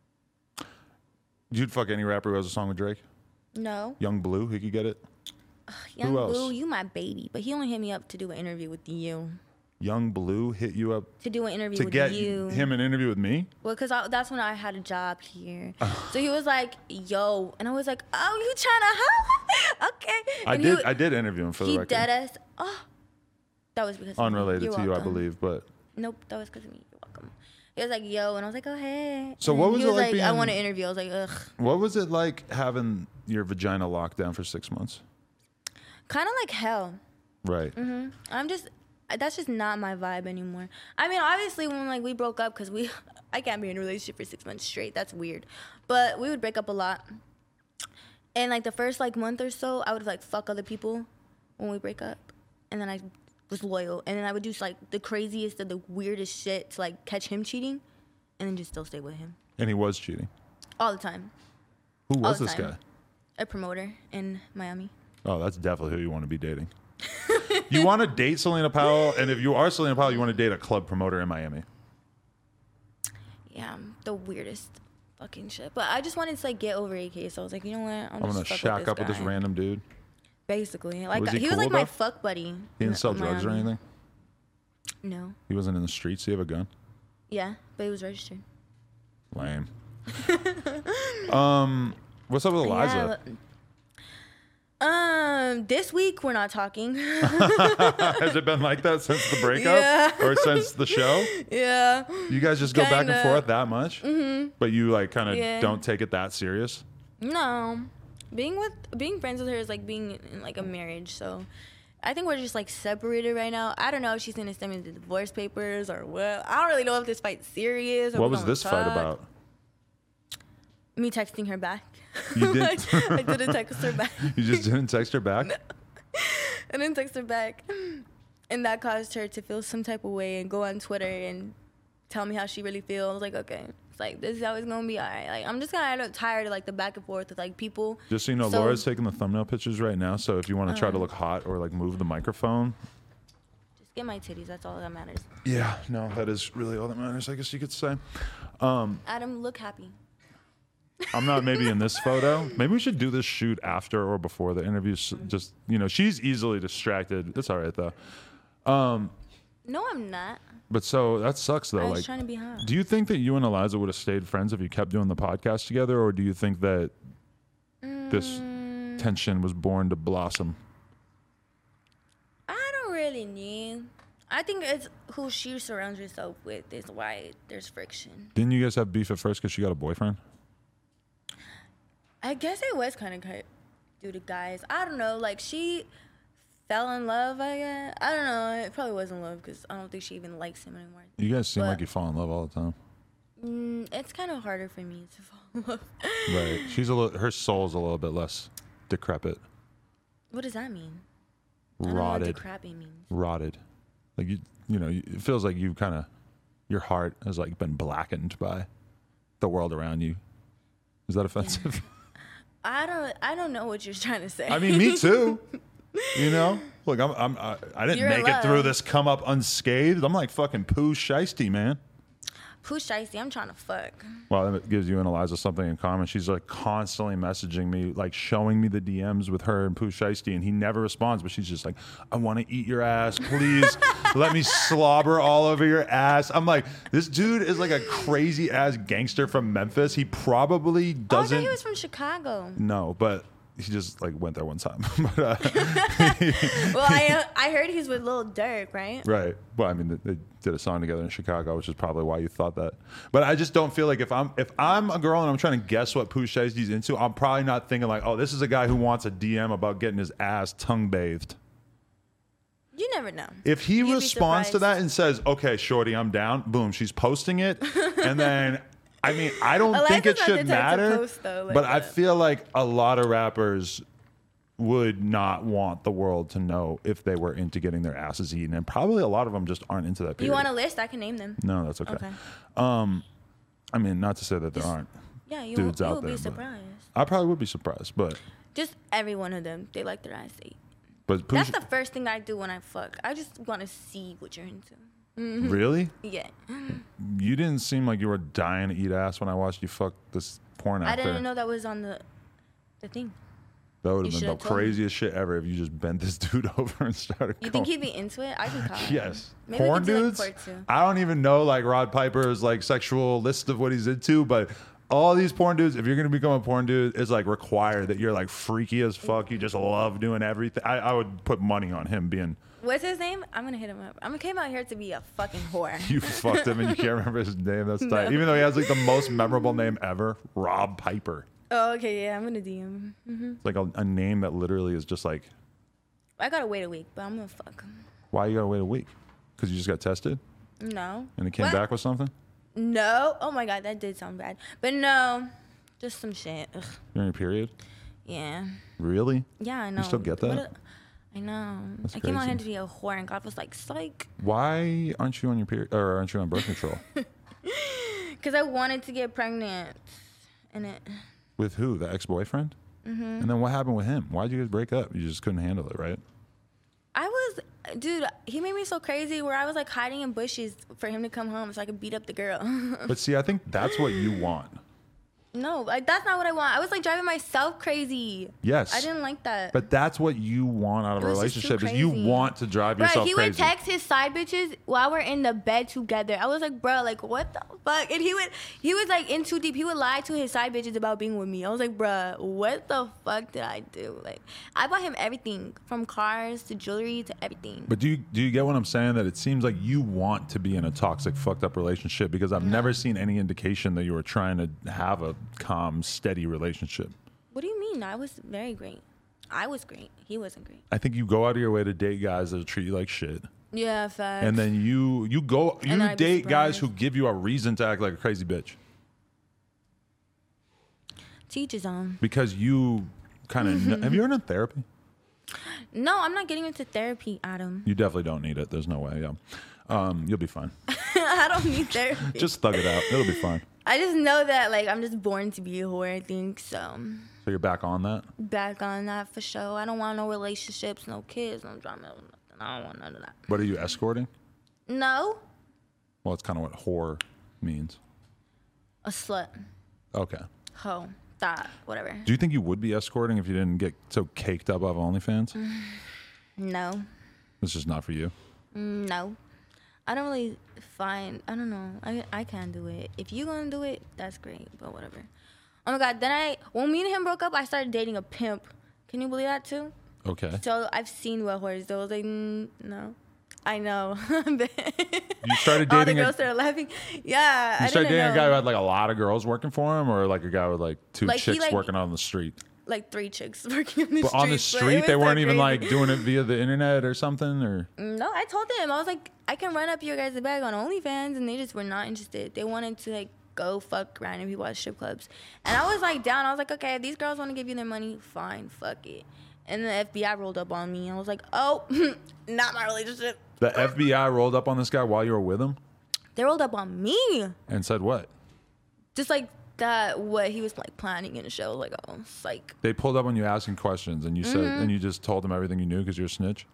You'd fuck any rapper who has a song with Drake?
No.
Young Blue, he could get it.
Young
else?
Blue, you my baby. But he only hit me up to do an interview with you.
Young Blue hit you up
To do an interview
to
with
get
you.
him an interview with me?
Well, because that's when I had a job here. So he was like, yo. And I was like, oh, you trying to, huh? Okay. And
I did interview him for the
He
record.
dead us. Oh. That was because of me.
Unrelated
You're
to you, I
welcome.
believe, but
Nope, that was because of me. You're welcome. He was like, yo. And I was like, oh, hey.
So
And
what was
he
it like
I
being-
want to interview. I was like, ugh.
what was it like having your vagina locked down for 6 months?
Kind of like hell.
Right.
That's just not my vibe anymore. I mean, obviously, when like we broke up, because I can't be in a relationship for 6 months straight. That's weird. But we would break up a lot. And like the first like month or so, I would like fuck other people when we break up. And then I was loyal. And then I would do like the craziest of the weirdest shit to like catch him cheating. And then just still stay with him.
And he was cheating.
All the time.
Who was
the
this
time.
guy?
A promoter in Miami.
Oh, that's definitely who you want to be dating. You want to date Selena Powell, and if you are Selena Powell, you want to date a club promoter in Miami.
Yeah, the weirdest fucking shit. But I just wanted to like get over AK, so I was like, you know what?
I'm gonna shack up with this random dude.
Basically, like
Was he
he was
cool,
like my
though?
fuck buddy.
He didn't sell drugs or
Miami.
anything.
No.
He wasn't in the streets. He have a gun.
Yeah, but he was registered.
Lame. What's up with Eliza?
This week we're not talking.
Has it been like that since the breakup
Yeah.
or since the show?
Yeah.
You guys just go back and
Kinda.
forth that much, but you like kind of
Yeah.
don't take it that serious.
No, being friends with her is like being in like a marriage. So, I think we're just like separated right now. I don't know if she's gonna send me the divorce papers or what. I don't really know if this fight's serious. Or
What
we're
was
gonna
this fight
talk.
about?
Me texting her back.
You did-
I didn't text her back.
You just didn't text her back.
I didn't text her back. And that caused her to feel some type of way and go on Twitter and tell me how she really feels. I was like, okay. It's like, this is how it's going to be. All right. Like, I'm just kind of tired of, like, the back and forth with, like, people.
Just so you know,
So-
Laura's taking the thumbnail pictures right now. So if you want to try to look hot or like move the microphone,
Just get my titties. That's all that matters.
yeah, no, that is really all that matters. I guess you could say.
Adam, look happy.
I'm not maybe in this photo. Maybe we should do this shoot after or before the interview. Just, she's easily distracted. It's all right though.
No, I'm not.
But so that sucks though.
I was
Like,
trying to be hot.
do you think that you and Eliza would have stayed friends if you kept doing the podcast together, or do you think that this tension was born to blossom?
I don't really know. I think it's who she surrounds herself with is why there's friction.
Didn't you guys have beef at first because she got a boyfriend?
I guess it was kind of due to guys. I don't know. Like, she fell in love, I guess. I don't know. It probably wasn't love because I don't think she even likes him anymore.
You guys seem like you fall in love all the time.
It's kind of harder for me to fall in love.
Right. Her soul's a little bit less decrepit.
What does that mean? I don't know
Rotted.
what decrepit means.
Rotted. Like, it feels like you kind of, your heart has like been blackened by the world around you. Is that offensive?
Yeah. I don't know what you're trying to say.
I mean, me too. Look, I didn't
You're in
make it through
love.
this come up unscathed. I'm like fucking Pooh Shiesty, man.
Pooh Shiesty, I'm trying to fuck.
Well, that gives you and Eliza something in common. She's like constantly messaging me, like showing me the DMs with her and Pooh Shiesty, and he never responds. But she's just like, "I want to eat your ass, please. Let me slobber all over your ass." I'm like, this dude is like a crazy ass gangster from Memphis. He probably
Oh, I
doesn't.
thought he was from Chicago.
No, but he just like went there one time. But,
Well, I heard he's with Lil Durk, right?
right. Well, I mean, they did a song together in Chicago, which is probably why you thought that. But I just don't feel like if I'm a girl and I'm trying to guess what Pooh Shiesty's into, I'm probably not thinking like, oh, this is a guy who wants a DM about getting his ass tongue bathed.
You never know.
If he
You'd be
responds to
surprised.
that and says, "Okay, shorty, I'm down," boom, she's posting it, and then. I mean, I don't think it
Eliza's not
should
the type to
matter,
post, though, like
but I
that.
feel like a lot of rappers would not want the world to know if they were into getting their asses eaten, and probably a lot of them just aren't into that. Period.
You want a list? I can name them.
No, that's okay.
Okay.
I mean, not to say that there aren't
Yeah, you
dudes out
will
there.
be
but
surprised.
I probably would be surprised, but
Just every one of them, they like their ass ate.
Pooh,
That's the first thing I do when I fuck. I just want to see what you're into.
really?
Yeah.
You didn't seem like you were dying to eat ass when I watched you fuck this porn
I
actor.
didn't know that was on the thing.
That would
You
have been the
should've told me.
craziest shit ever if you just bent this dude over and started.
You
going.
think he'd be into it? I can call him.
Yes.
Maybe
Porn
we could do,
dudes?
like, part two.
I don't even know like Rod Piper's like sexual list of what he's into, but all these porn dudes, if you're gonna become a porn dude, it's like required that you're like freaky as fuck. You just love doing everything. I would put money on him being
What's his name? I'm gonna hit him up. I came out here to be a fucking whore.
you fucked him and you can't remember his name. That's tight.
No.
Even though he has like the most memorable name ever, Rob Piper.
Oh, okay, yeah, I'm gonna DM him.
It's like a name that literally is just like,
I gotta wait a week, but I'm gonna fuck him.
why you gotta wait a week? Because you just got tested
No.
and it came
What?
back with something?
No. Oh my god, that did sound bad. But no, just some shit. Ugh.
You're in your period?
Yeah.
Really?
Yeah, I know.
still get
What
that?
I know.
That's
I came out
crazy.
here to be a whore, and God was like, "Psych,"
Why aren't you on your period or aren't you on birth control?
because I wanted to get pregnant, and it.
With who? The ex-boyfriend? Mm-hmm. And then what happened with him? Why'd you guys break up? You just couldn't handle it, right?
Dude, he made me so crazy where I was like hiding in bushes for him to come home so I could beat up the girl.
But see, I think that's what you want.
No, like that's not what I want. I was like driving myself crazy.
Yes.
I didn't like that.
But that's what you want out of a
It was just too
relationship is you
crazy.
want to drive
Bro,
yourself
he would
crazy.
text his side bitches while we're in the bed together. I was like, bro, like what the fuck? And he was like in too deep. He would lie to his side bitches about being with me. I was like, bro, what the fuck did I do? Like, I bought him everything from cars to jewelry to everything.
But do you get what I'm saying? That it seems like you want to be in a toxic, fucked up relationship because I've never seen any indication that you were trying to have a calm, steady relationship.
What do you mean? I was very great. I was great. He wasn't great.
I think you go out of your way to date guys that'll treat you like shit.
Yeah, facts.
And then you
And I'd be
date guys
surprised.
who give you a reason to act like a crazy bitch.
Teach his own.
Because you kind of have you ever done therapy?
No, I'm not getting into therapy, Adam.
You definitely don't need it. There's no way. Yeah, you'll be fine.
I don't need therapy.
Just thug it out. It'll be fine.
I just know that like I'm just born to be a whore, I think. So
So you're back on that.
back on that for sure. I don't want no relationships, no kids, no drama, no nothing. I don't want none of that.
What are you escorting?
No,
Well, it's kind of what whore means.
a slut.
Okay.
Ho. That. Whatever.
Do you think you would be escorting if you didn't get so caked up off OnlyFans?
No.
It's just not for you.
No. I don't really find. I don't know. I can't do it. If you gonna do it, that's great. But whatever. Oh my God. Then when me and him broke up, I started dating a pimp. Can you believe that too?
Okay.
So I've seen what horrors. So I was like, no. I know.
You started
All the
dating
girls started laughing. Yeah.
You
I
started
didn't
dating
know.
a guy who had like a lot of girls working for him, or like a guy with like two
Like, he,
chicks
like-
working on the street.
Like 3 chicks working on the
But
street.
on the street, they weren't even like doing it via the internet or something, or
No, I told them. I was like, I can run up your guys' bag on OnlyFans, and they just were not interested. They wanted to like go fuck random people at strip clubs, and I was like down. I was like, okay, if these girls want to give you their money, fine, fuck it. And the FBI rolled up on me. I was like, oh, not my relationship.
the FBI rolled up on this guy while you were with him
They rolled up on me,
and said what?
just like that. What he was like planning in the show. Like, oh, psych.
They pulled up on you asking questions, and you said, and you just told them everything you knew because you're a snitch.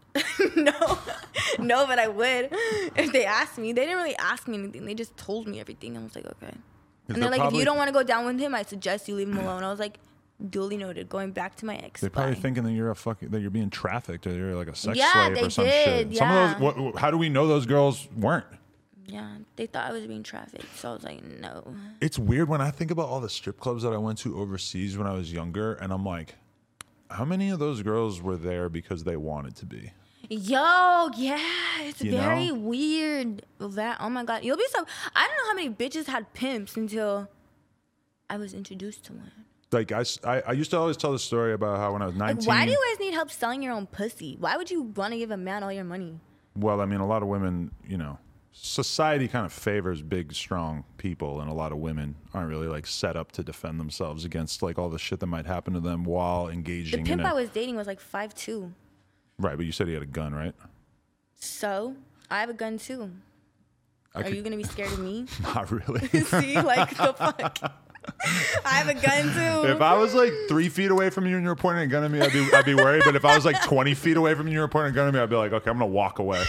No, but I would if they asked me. They didn't really ask me anything. They just told me everything. I was like, okay. And they're like, if you don't want to go down with him, I suggest you leave him alone. I was like, duly noted. Going back to my ex.
They're probably
Bye.
thinking that that you're being trafficked or you're like a sex
Yeah,
slave
they
or some
did,
shit. Some of
yeah.
those. How do we know those girls weren't?
Yeah, they thought I was being trafficked. So I was like, no.
It's weird when I think about all the strip clubs that I went to overseas when I was younger, and I'm like, how many of those girls were there because they wanted to be?
Yo, yeah, it's
You
very
know?
weird. That, oh my God. You'll be so. I don't know how many bitches had pimps until I was introduced to one.
Like I used to always tell the story about how when I was 19.
Like, why do you guys need help selling your own pussy? Why would you want to give a man all your money?
Well, I mean, a lot of women, society kind of favors big, strong people, and a lot of women aren't really like set up to defend themselves against like all the shit that might happen to them while
The
engaging
pimp
in
I
it.
was dating was like 5'2".
Right, but you said he had a gun, right?
So I have a gun too. Are you gonna be scared of me?
Not really.
See, like the fuck. I have a gun too.
If I was like 3 feet away from you and you were pointing a gun at me, I'd be worried. But if I was like 20 feet away from you and you were pointing a gun at me, I'd be like, okay, I'm gonna walk away.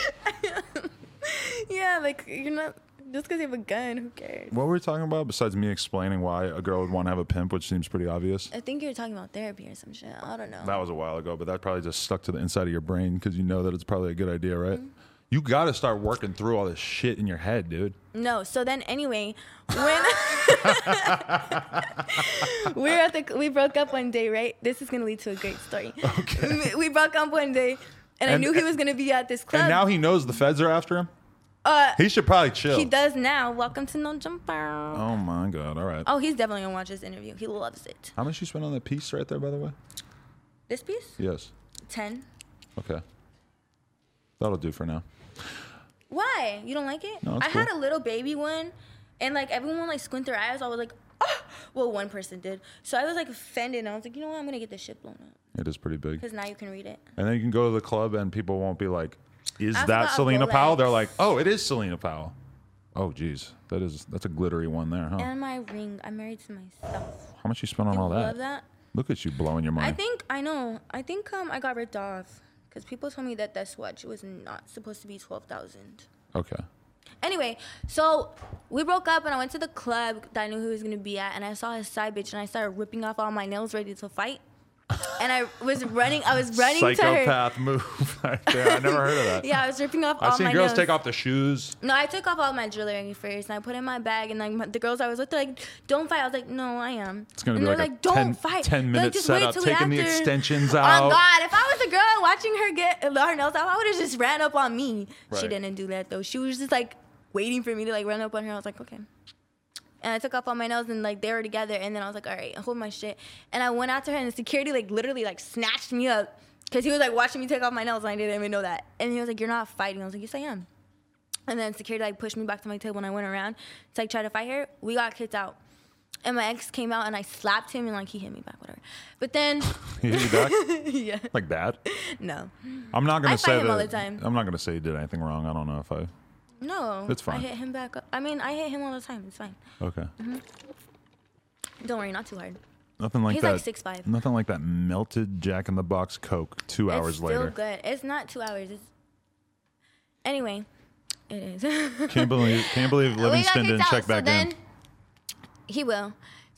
Yeah, like you're not just because you have a gun. Who cares?
What were we talking about besides me explaining why a girl would want to have a pimp, which seems pretty obvious?
I think you're talking about therapy or some shit. I don't know.
That was a while ago, but that probably just stuck to the inside of your brain because you know that it's probably a good idea, right? You got to start working through all this shit in your head, dude.
No. So then, anyway, when we broke up one day, right? This is gonna lead to a great story.
Okay.
We broke up one day, and I knew he was gonna be at this club.
And now he knows the feds are after him?
Uh,
He should probably chill.
he does now. Welcome to No Jumper.
Oh, my God. All right.
Oh, he's definitely gonna watch this interview. He loves it.
How much you spent on that piece right there, by the way?
This piece?
Yes.
10.
Okay. That'll do for now.
Why? You don't like it?
No, it's
I had
cool.
a little baby one, and like everyone like squint their eyes. I was like, oh. Well, one person did. So I was like offended. And I was like, you know what? I'm gonna get this shit blown up
It is pretty big.
because now you can read it.
And then you can go to the club and people won't be like, is
I
that
forgot
Selena
Rolex.
Powell? They're like, oh, it is Selena Powell. Oh, geez. That's a glittery one there, huh?
And my ring. I'm married to myself.
How much you spent on
You
all
love
that?
that?
Look at you blowing your money.
I know. I think I got ripped off because people told me that swatch was not supposed to be 12,000.
Okay.
Anyway, so we broke up and I went to the club that I knew he was gonna be at, and I saw his side bitch, and I started ripping off all my nails, ready to fight. And I was running to her.
Psychopath move right there. I never heard of that.
Yeah, I was ripping off all
I've seen
my
girls
nails.
take off the shoes.
No, I took off all my jewelry first, and I put it in my bag, and like the girls I was with, they're like, "Don't fight." I was like, "No, I am."
It's going to
and
be
they're
like a
"Don't
10,
fight."
10
They're
minute
like, "Just wait
setup,
till
taking the
after."
extensions
Oh
out.
God! If I was a girl watching her get her nails out, I would have just ran up on me. She
Right.
didn't do that though. She was just like waiting for me to like run up on her. I was like, okay. And I took off all my nails, and like they were together, and then I was like, all right, hold my shit. And I went after her, and the security like literally like snatched me up because he was like watching me take off my nails, and I didn't even know that. And he was like, "You're not fighting." I was like, "Yes, I am." And then security like pushed me back to my table, and I went around to like try to fight her. We got kicked out, and my ex came out, and I slapped him, and like he hit me back, whatever. But then,
He hit you back?
yeah,
Like that?
no,
I'm not going
I
to say
fight him
that.
all the time.
I'm not going to say he did anything wrong. I don't know if I.
no,
It's fine.
I hit him back. I mean, I hit him all the time. It's fine.
Okay.
Don't worry, not too hard.
Nothing like
He's
that.
like 6'5".
Nothing like that melted Jack in the Box Coke 2 hours
it's still
later.
good. It's not 2 hours. It's anyway, it is.
Can't believe
We got
Livingston
kicked
didn't
out,
check
so
back
then
in.
he will.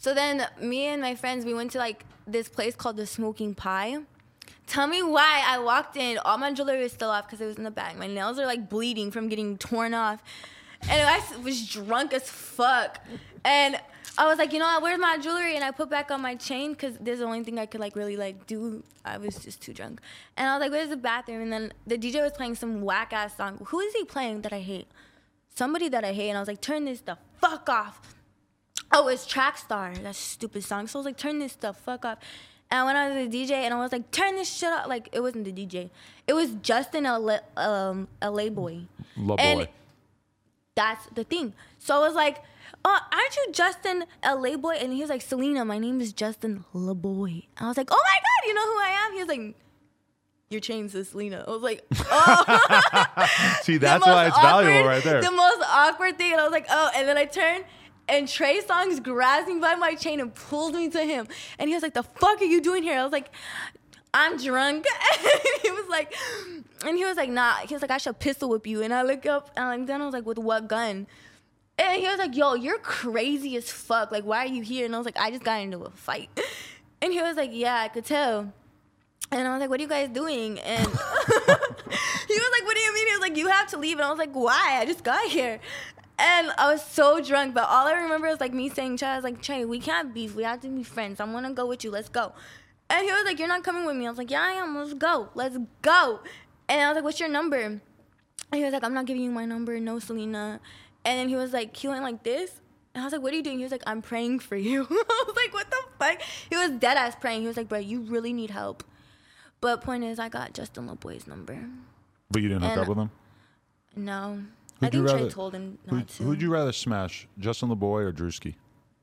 So then me and my friends, we went to like this place called the Smoking Pie. Tell me why I walked in, all my jewelry was still off because it was in the bag. My nails are like bleeding from getting torn off. And I was drunk as fuck. And I was like, you know what, where's my jewelry? And I put back on my chain because there's the only thing I could like really like do. I was just too drunk. And I was like, where's the bathroom? And then the DJ was playing some whack ass song. Who is he playing that I hate? Somebody that I hate. And I was like, turn this the fuck off. Oh, it's Trackstar, that stupid song. So I was like, turn this the fuck off. And I went on to the DJ and I was like, turn this shit up. Like, it wasn't the DJ. It was Justin LA Boy.
La
And
Boy.
that's the thing. So I was like, oh, aren't you Justin LA Boy? And he was like, Selena, my name is Justin La Boy. I was like, oh my God, you know who I am? He was like, your chain says Selena. I was like, oh.
See, that's why it's valuable right there.
The most awkward thing. And I was like, oh. And then I turned. And Trey Songz grabs me by my chain and pulls me to him. And he was like, the fuck are you doing here? I was like, I'm drunk. And he was like, nah. He was like, I should pistol whip you. And I look up and then I was like, with what gun? And he was like, yo, you're crazy as fuck. Like, why are you here? And I was like, I just got into a fight. And he was like, yeah, I could tell. And I was like, what are you guys doing? And he was like, what do you mean? He was like, you have to leave. And I was like, why? I just got here. And I was so drunk, but all I remember was like me saying, Trey, I was like, Trey, we can't beef. We have to be friends. I want to go with you. Let's go. And he was like, you're not coming with me. I was like, yeah, I am. Let's go. Let's go. And I was like, what's your number? And he was like, I'm not giving you my number. No, Selena. And then he was like, he went like this. And I was like, what are you doing? He was like, I'm praying for you. I was like, what the fuck? He was dead ass praying. He was like, bro, you really need help. But point is, I got Justin LaBoy's number.
But you didn't hook up with him?
No. I think Trey told him not to.
Who'd you rather smash, Justin LaBoy or Drewski?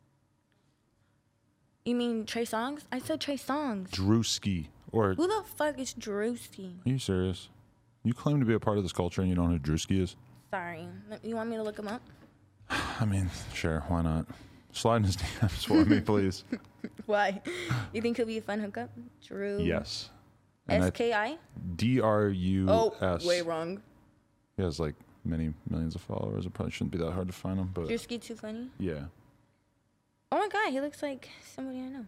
You mean Trey Songz? I said Trey Songz.
Drewski. Or
who the fuck is Drewski?
Are you serious? You claim to be a part of this culture and you don't know who Drewski is?
Sorry. You want me to look him up?
I mean, sure, why not? Slide in his DMs for me, please.
Why? You think he'll be a fun hookup? Drew.
Yes.
S-K-I?
D-R-U-S.
Oh, way wrong.
He has like many millions of followers. It probably shouldn't be that hard to find him, but
Drewski too funny?
Yeah.
Oh my God, he looks like somebody I know.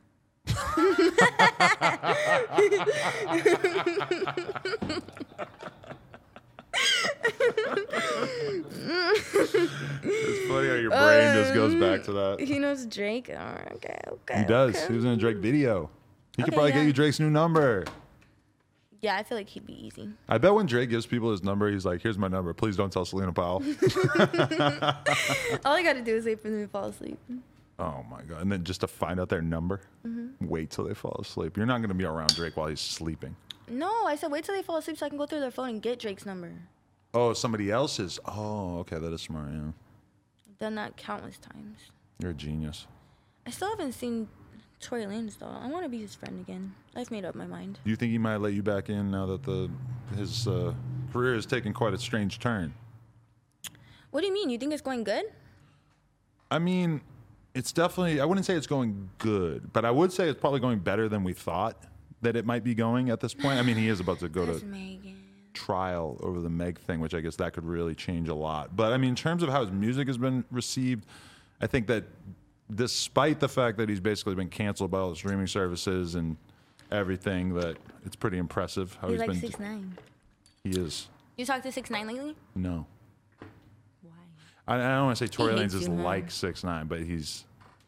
It's funny how your brain just goes back to that.
He knows Drake. Oh, okay.
He does.
Okay.
He was in a Drake video. He could
Okay,
probably
yeah.
get you Drake's new number.
Yeah, I feel like he'd be easy.
I bet when Drake gives people his number, he's like, here's my number. Please don't tell Selena Powell.
All I gotta do is wait for them to fall asleep.
Oh my God. And then just to find out their number, wait till they fall asleep. You're not going to be around Drake while he's sleeping.
No, I said wait till they fall asleep so I can go through their phone and get Drake's number.
Oh, somebody else's. Oh, okay. That is smart, yeah.
I've done that countless times.
You're a genius.
I still haven't seen Tory Lanez though. I want to be his friend again. I've made up my mind.
Do you think he might let you back in now that his career has taken quite a strange turn?
What do you mean? You think it's going good?
I mean, it's definitely, I wouldn't say it's going good, but I would say it's probably going better than we thought that it might be going at this point. I mean, he is about to go to
Megan.
trial over the Meg thing, which I guess that could really change a lot. But I mean, in terms of how his music has been received, I think that despite the fact that he's basically been canceled by all the streaming services and everything, that it's pretty impressive how
He's like
been.
6'9".
He is.
You talked to 6'9" lately?
No.
Why?
I don't want to say Tory
hates
Lanez is
you, huh?
like 6'9", but he's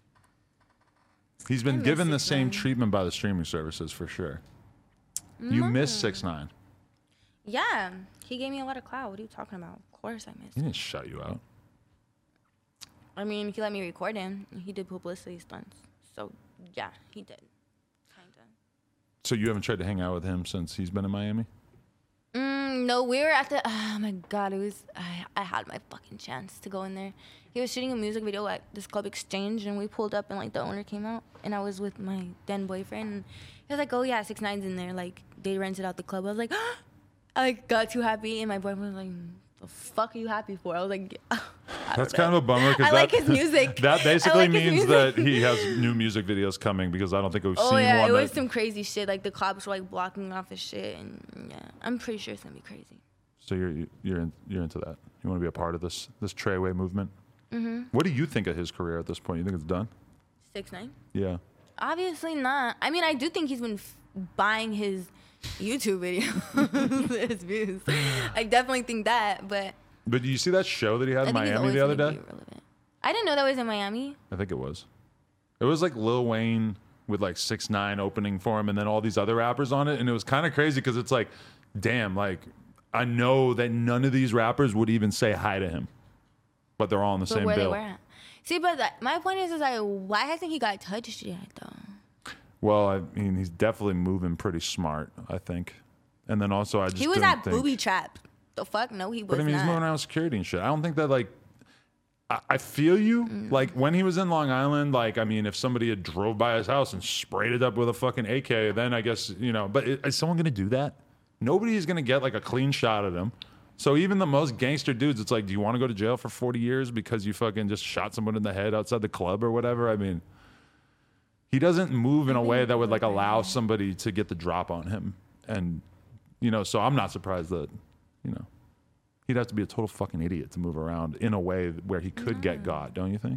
been
miss
given the same
6'9".
treatment by the streaming services for sure. You miss 6'9".
Yeah, he gave me a lot of clout. What are you talking about? Of course I missed
He
him.
didn't shut you out.
I mean, he let me record him. He did publicity stunts. So, yeah, he did. Kinda.
So you haven't tried to hang out with him since he's been in Miami?
No, we were at the, oh my God, it was, I had my fucking chance to go in there. He was shooting a music video at this Club Exchange, and we pulled up, and, like, the owner came out, and I was with my then boyfriend, and he was like, oh, yeah, 6ix9ine's in there. Like, they rented out the club. I was like, I, like, got too happy, and my boyfriend was like, the fuck are you happy for? I was like,
That's kind of a bummer because
I like his music.
That basically
I like his
means
music.
that he has new music videos coming because I don't think we've
Oh,
seen
yeah,
one.
it was
that,
some crazy shit. Like, the cops were, like, blocking off his shit, and, yeah, I'm pretty sure it's gonna be crazy.
so you're into that. You want to be a part of this Treyway movement. What do you think of his career at this point? You think it's done?
6ix9ine?
Yeah.
Obviously not. I mean, I do think he's been buying his YouTube videos, his views. I definitely think that, but
But do you see that show that he had
I
in
think he's
Miami
always
the other
gonna
day?
be relevant. I didn't know that was in Miami.
I think it was. It was like Lil Wayne with like 6ix9ine opening for him and then all these other rappers on it. And it was kind of crazy because it's like, damn, like I know that none of these rappers would even say hi to him, but they're all on the
But
same
where
bill.
they were at. See, but my point is like, why hasn't he got touched yet, though?
Well, I mean, he's definitely moving pretty smart, I think. And then also, I just
He was
don't
at
think,
Booby Trap. The fuck? No, he was
But I mean,
not.
he's moving around with security and shit. I don't think that like. I feel you. Like when he was in Long Island, like I mean, if somebody had drove by his house and sprayed it up with a fucking AK, then I guess But is someone gonna do that? Nobody's gonna get like a clean shot at him. So even the most gangster dudes, it's like, do you want to go to jail for 40 years because you fucking just shot someone in the head outside the club or whatever? I mean, he doesn't move in a way that would like allow somebody to get the drop on him, and so I'm not surprised that he'd have to be a total fucking idiot to move around in a way where he could get got, don't you think?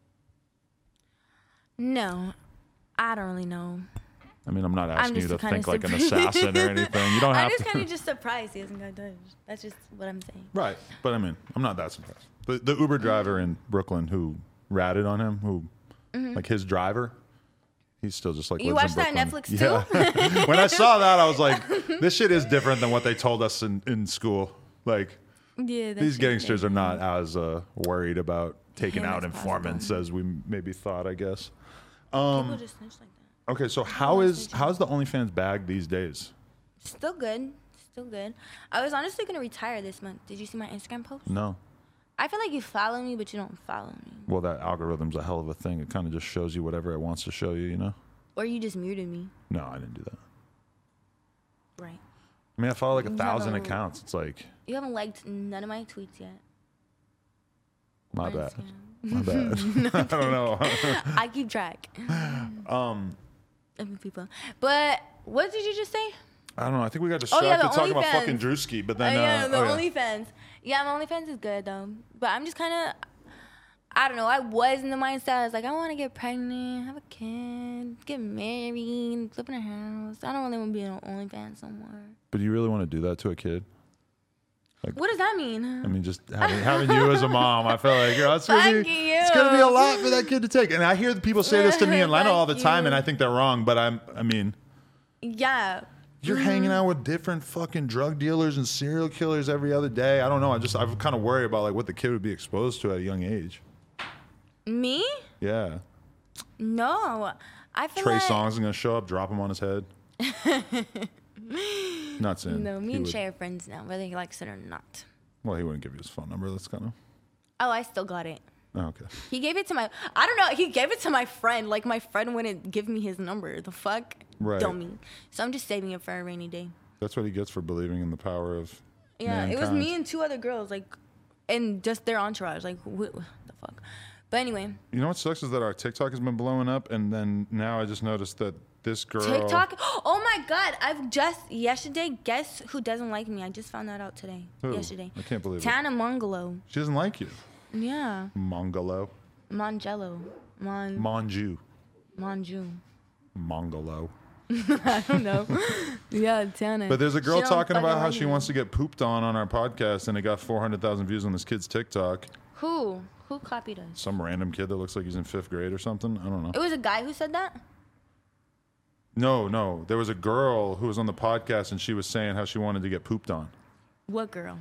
No, I don't really know.
I mean, I'm not asking you
just
to
kinda
think like an
surprised.
assassin or anything. You don't
I'm
have
just
to.
kind of just surprised he hasn't got touched. That's just what I'm saying.
Right. But I mean, I'm not that surprised. The Uber driver in Brooklyn who ratted on him, like his driver, he's still just like
You
lives
watched
in
that
Brooklyn.
Netflix too?
When I saw that, I was like, this shit is different than what they told us in school. Like,
Yeah, that
these
shit's
gangsters are
crazy.
not as worried about taking
Him
out
as
informants as we maybe thought, I guess.
People just snitch like that.
Okay, so how's the OnlyFans bag these days?
Still good. Still good. I was honestly going to retire this month. Did you see my Instagram post?
No.
I feel like you follow me, but you don't follow me.
Well, that algorithm's a hell of a thing. It kind of just shows you whatever it wants to show you,
Or you just muted me.
No, I didn't do that.
Right.
I mean, I follow like 1,000
No.
accounts. It's like,
You haven't liked none of my tweets yet.
my
on
bad.
Instagram.
My bad. I don't know.
I keep track. Of people. But what did you just say?
I don't know. I think we got
Oh, yeah,
distracted
the
talking about
OnlyFans.
fucking Drewski, but then
The OnlyFans. Yeah, my OnlyFans is good though. But I'm just kind of, I don't know. I was in the mindset. I was like, I want to get pregnant, have a kid, get married, live in a house. I don't really want to be on OnlyFans no more.
But do you really want to do that to a kid?
What does that mean?
I mean, just having you as a mom, I feel like it's
Fuck
gonna be a lot for that kid to take. And I hear the people say this to me in Leno all the
Fuck
time, and
you.
I think they're wrong. But I mean,
Yeah.
you're hanging out with different fucking drug dealers and serial killers every other day. I don't know. I kind of worry about like what the kid would be exposed to at a young age.
Me?
Yeah.
No. I feel
Trey
like
Songz is gonna show up, drop him on his head. Not saying.
no. Me
he
and
would.
Trey are friends now, whether he likes it or not.
Well, he wouldn't give you his phone number. That's kind of.
Oh, I still got it.
Oh, okay.
He gave it to my, I don't know, he gave it to my friend. Like, my friend wouldn't give me his number. The fuck?
Right.
Dummy. So I'm just saving it for a rainy day.
That's what he gets for believing in the power of.
Yeah, it was
mankind.
me and 2 other girls, like, and just their entourage. Like, what the fuck? But anyway,
You know what sucks is that our TikTok has been blowing up, and then now I just noticed that this girl.
TikTok. Oh my God. Yesterday, guess who doesn't like me? I just found that out today.
Who?
Yesterday.
I can't believe it.
Tana Mongolo.
She doesn't like you.
Yeah.
Mongolo.
Mongello.
Monju.
Monju.
Mongolo.
I don't know. Yeah, Tana.
But there's a girl
She don't
talking about
fucking
how
like
she
me.
wants to get pooped on our podcast, and it got 400,000 views on this kid's TikTok.
Who? Who copied us?
Some random kid that looks like he's in 5th grade or something. I don't know.
It was a guy who said that?
No. There was a girl who was on the podcast, and she was saying how she wanted to get pooped on.
What girl?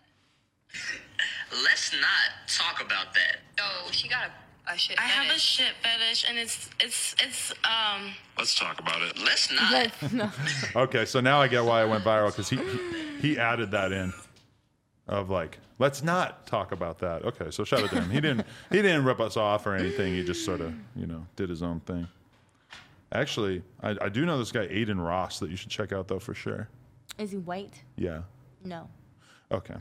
Let's not talk about that.
Oh, she got a shit
I have a
fetish.
shit fetish, and it's
Let's talk about it. Let's not.
Let's no.
Okay, so now I get why it went viral, because he added that in of like, let's not talk about that. Okay, so shout out to him. He didn't rip us off or anything. He just sort of did his own thing. Actually, I do know this guy Aiden Ross that you should check out though for sure.
Is he white?
Yeah.
No.
Okay.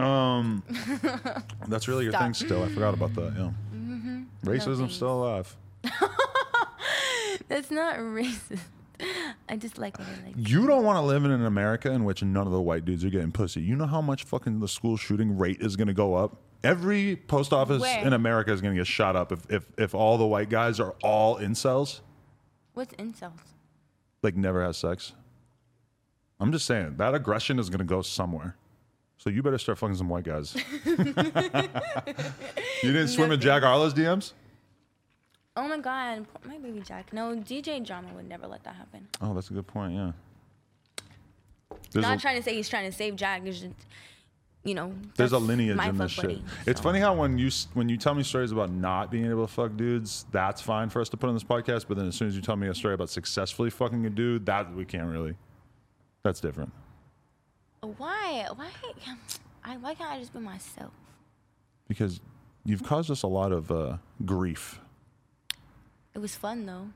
That's really your
Stop.
thing still. I forgot about that. Yeah. Racism
thanks.
still alive.
That's not racist. I just like what I like.
You don't want to live in an America in which none of the white dudes are getting pussy. You know how much fucking the school shooting rate is going to go up Every post office
Where?
in America is going to get shot up if all the white guys are all incels,
What's incels?
like never has sex. I'm just saying that aggression is going to go somewhere. So you better start fucking some white guys. You didn't swim in Jack Harlow's DMs?
Oh my God, my baby Jack. No, DJ Drama would never let that happen.
Oh, that's a good point. Yeah.
Not trying to say he's trying to save Jack. It's just, you know.
There's a
that's
lineage
my
in this
fuck
shit.
buddy,
It's
so.
funny how when you tell me stories about not being able to fuck dudes, that's fine for us to put on this podcast. But then as soon as you tell me a story about successfully fucking a dude, that we can't really. That's different.
Why? Why can't I just be myself?
Because you've caused us a lot of grief.
It was fun though.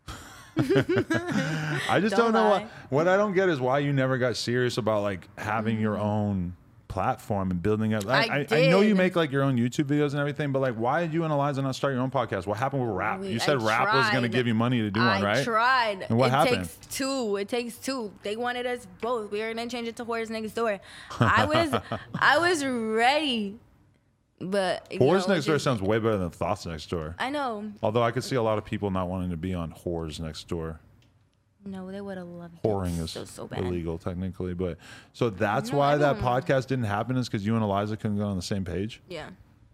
I just don't
Don't
know
lie.
what I don't get is why you never got serious about like having your own platform and building up. I know you
did.
make like your own YouTube videos and everything, but like why did you and Eliza not start your own podcast? What happened with rap? You said rap was going to give you money to do one, right?
I tried.
And what
it
happened?
It takes two. They wanted us both. We were gonna change it to Whores Next Door. I was ready, but you know,
Whores
it
Next Door
just-
sounds way better than Thoughts Next Door.
I know.
Although I could see a lot of people not wanting to be on Whores Next Door.
No, they would have loved it.
Whoring is
so bad.
illegal technically, but so that's
No,
why
I
that
don't-
podcast didn't happen is because you and Eliza couldn't go on the same page.
Yeah.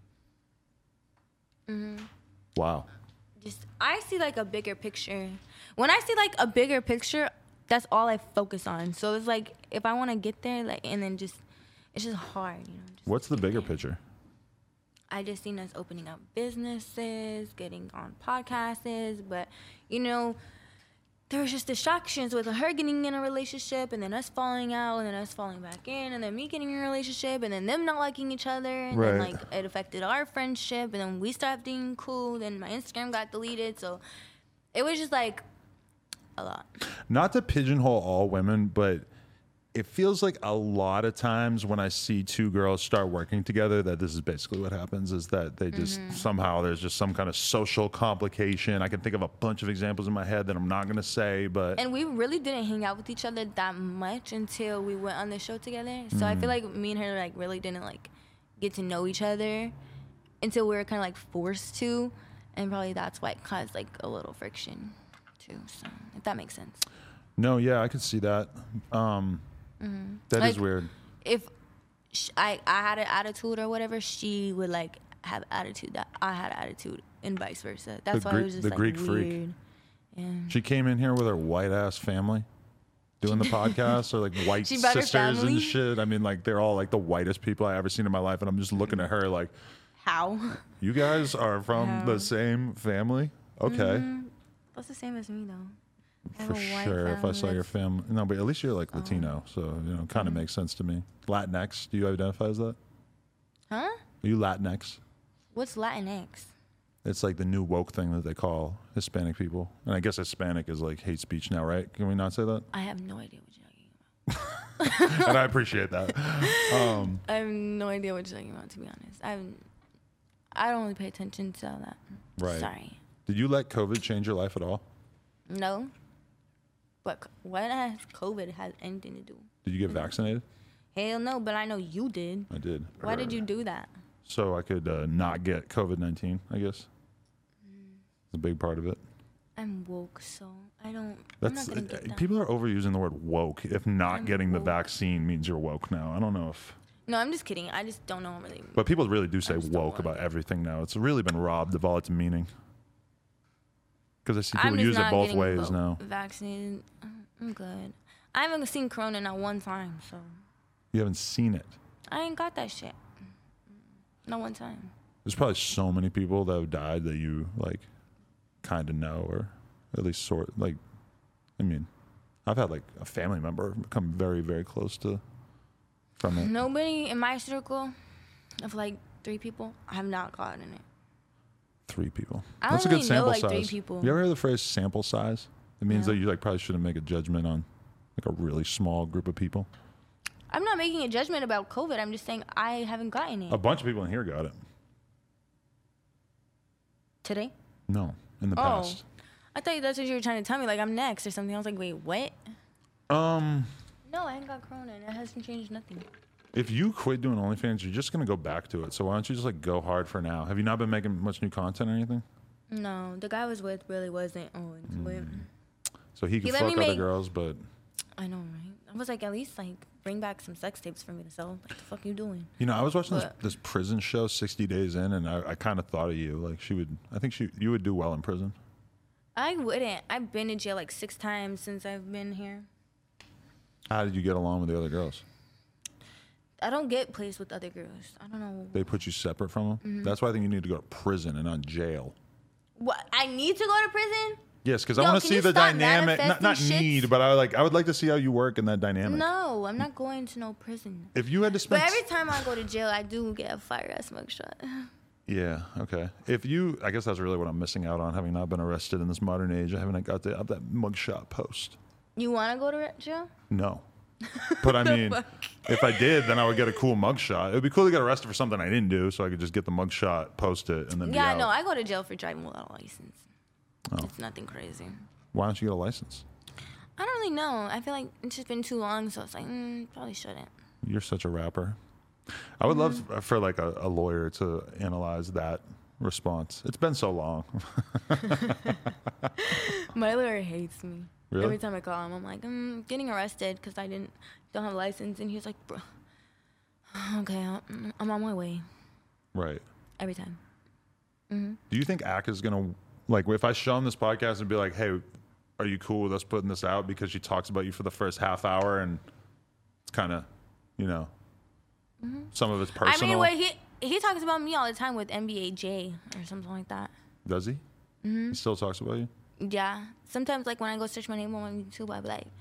Wow.
Just I see like a bigger picture. When I see like a bigger picture, that's all I focus on. So it's like if I want to get there, like, and then just it's just hard, you know. Just
What's the
getting
bigger
there.
picture?
I just seen us opening up businesses, getting on podcasts, but you know, there was just distractions with her getting in a relationship and then us falling out and then us falling back in and then me getting in a relationship and then them not liking each other and then
Right.
like it affected our friendship and then we stopped being cool. Then my Instagram got deleted, so it was just like a lot.
Not to pigeonhole all women, but it feels like a lot of times when I see two girls start working together that this is basically what happens is that they just somehow there's just some kind of social complication. I can think of a bunch of examples in my head that I'm not going to say, but
And we really didn't hang out with each other that much until we went on the show together. So I feel like me and her like really didn't like get to know each other until we were kind of like forced to, and probably that's why it caused like a little friction too. So if that makes sense.
no, yeah, I could see that. That is
Like,
weird.
If I had an attitude or whatever, she would like have attitude that I had attitude, and vice versa. That's why it was just
the
like
Greek
weird.
freak.
Yeah.
She came in here with her white ass family doing the podcast, or like white
She brought her
sisters and
family?
shit. I mean, like they're all like the whitest people I ever seen in my life, and I'm just looking at her like,
How?
you guys are from the same family? Okay.
That's the same as me though. I have
For
a white
sure. If I
family
saw your
that's-
family, no, but at least you're like Latino, so you know, kind of makes sense to me. Latinx, do you identify as that?
Huh?
Are you Latinx?
What's Latinx?
It's like the new woke thing that they call Hispanic people, and I guess Hispanic is like hate speech now, right? Can we not say that?
I have no idea what you're talking about.
And I appreciate that.
I have no idea what you're talking about, to be honest. I don't really pay attention to all that.
Right.
Sorry.
Did you let COVID change your life at all?
No. But what has COVID has anything to do?
Did you get vaccinated?
Hell no, but I know you did.
I did.
Why did you do that?
So I could not get COVID-19, I guess. It's a big part of it.
I'm woke, so I don't.
That's
I'm not gonna get that.
people are overusing the word woke. If not
I'm
getting the
woke.
vaccine means you're woke now. I don't know if,
No, I'm just kidding. I just don't know really.
but people really do say
just don't
woke
want
about
it.
everything now. It's really been robbed of all its meaning. Because I see
I'm
people
just
use it
not
both
getting
ways now.
Vaccinated. I'm good. I haven't seen Corona not one time, so
You haven't seen it.
I ain't got that shit. Not one time.
There's probably so many people that have died that you like kind of know, or at least sort like. I mean, I've had like a family member become very, very close to from it.
Nobody in my circle of like 3 people have not gotten it.
3 people.
I
That's a
only
good
know,
sample
like,
size.
3 people.
You ever heard the phrase sample size? It means
No.
that you like probably shouldn't make a judgment on like a really small group of people.
I'm not making a judgment about COVID. I'm just saying I haven't gotten it
A bunch of people in here got it.
today.
No, in the
Oh,
past.
I thought that's what you were trying to tell me. Like I'm next or something. I was like, wait, what? No, I ain't got Corona, and it hasn't changed nothing.
If you quit doing OnlyFans, you're just gonna go back to it. So why don't you just like go hard for now? Have you not been making much new content or anything?
No, the guy I was with really wasn't into it.
So he could
let
fuck
me
other
make-
girls, but
I know, right? I was like, at least like bring back some sex tapes for me to sell. Like, the fuck you doing?
you know, I was watching
But-
this prison show, 60 Days In, and I kind of thought of you. Like you would do well in prison.
I wouldn't. I've been in jail like 6 times since I've been here.
How did you get along with the other girls?
I don't get placed with other girls. I don't know.
They put you separate from them?
Mm-hmm.
That's why I think you need to go to prison and not jail.
What? I need to go to prison?
Yes, because I
Yo,
want to
can
see
you
the
stop
dynamic. Not
manifesting
need,
shit?
but I would like to see how you work in that dynamic.
No, I'm not going to no prison.
If you had to spend,
But every time I go to jail, I do get a fire ass mugshot.
yeah, okay. If you, I guess that's really what I'm missing out on, having not been arrested in this modern age. I haven't got that mugshot post.
You want to go to jail?
No, but I mean, if I did, then I would get a cool mugshot. It would be cool to get arrested for something I didn't do, so I could just get the mugshot, post it, and then be
Yeah,
out.
no, I go to jail for driving without a license.
Oh.
It's nothing crazy.
Why don't you get a license?
I don't really know. I feel like it's just been too long, so it's like, probably shouldn't.
You're such a rapper. I would love for like a lawyer to analyze that response. It's been so long.
My lawyer hates me.
Really?
Every time I call him, I'm like, getting arrested because I don't have a license. And he's like, bro, okay, I'm on my way.
Right.
Every time.
Do you think Ak is gonna, like, if I show him this podcast and be like, hey, are you cool with us putting this out, because she talks about you for the first half hour and it's kind of, you know, some of it's personal.
I mean, wait, he talks about me all the time with NBA J or something like that.
Does he? He still talks about you?
Yeah. Sometimes, like, when I go search my name on YouTube, I be like,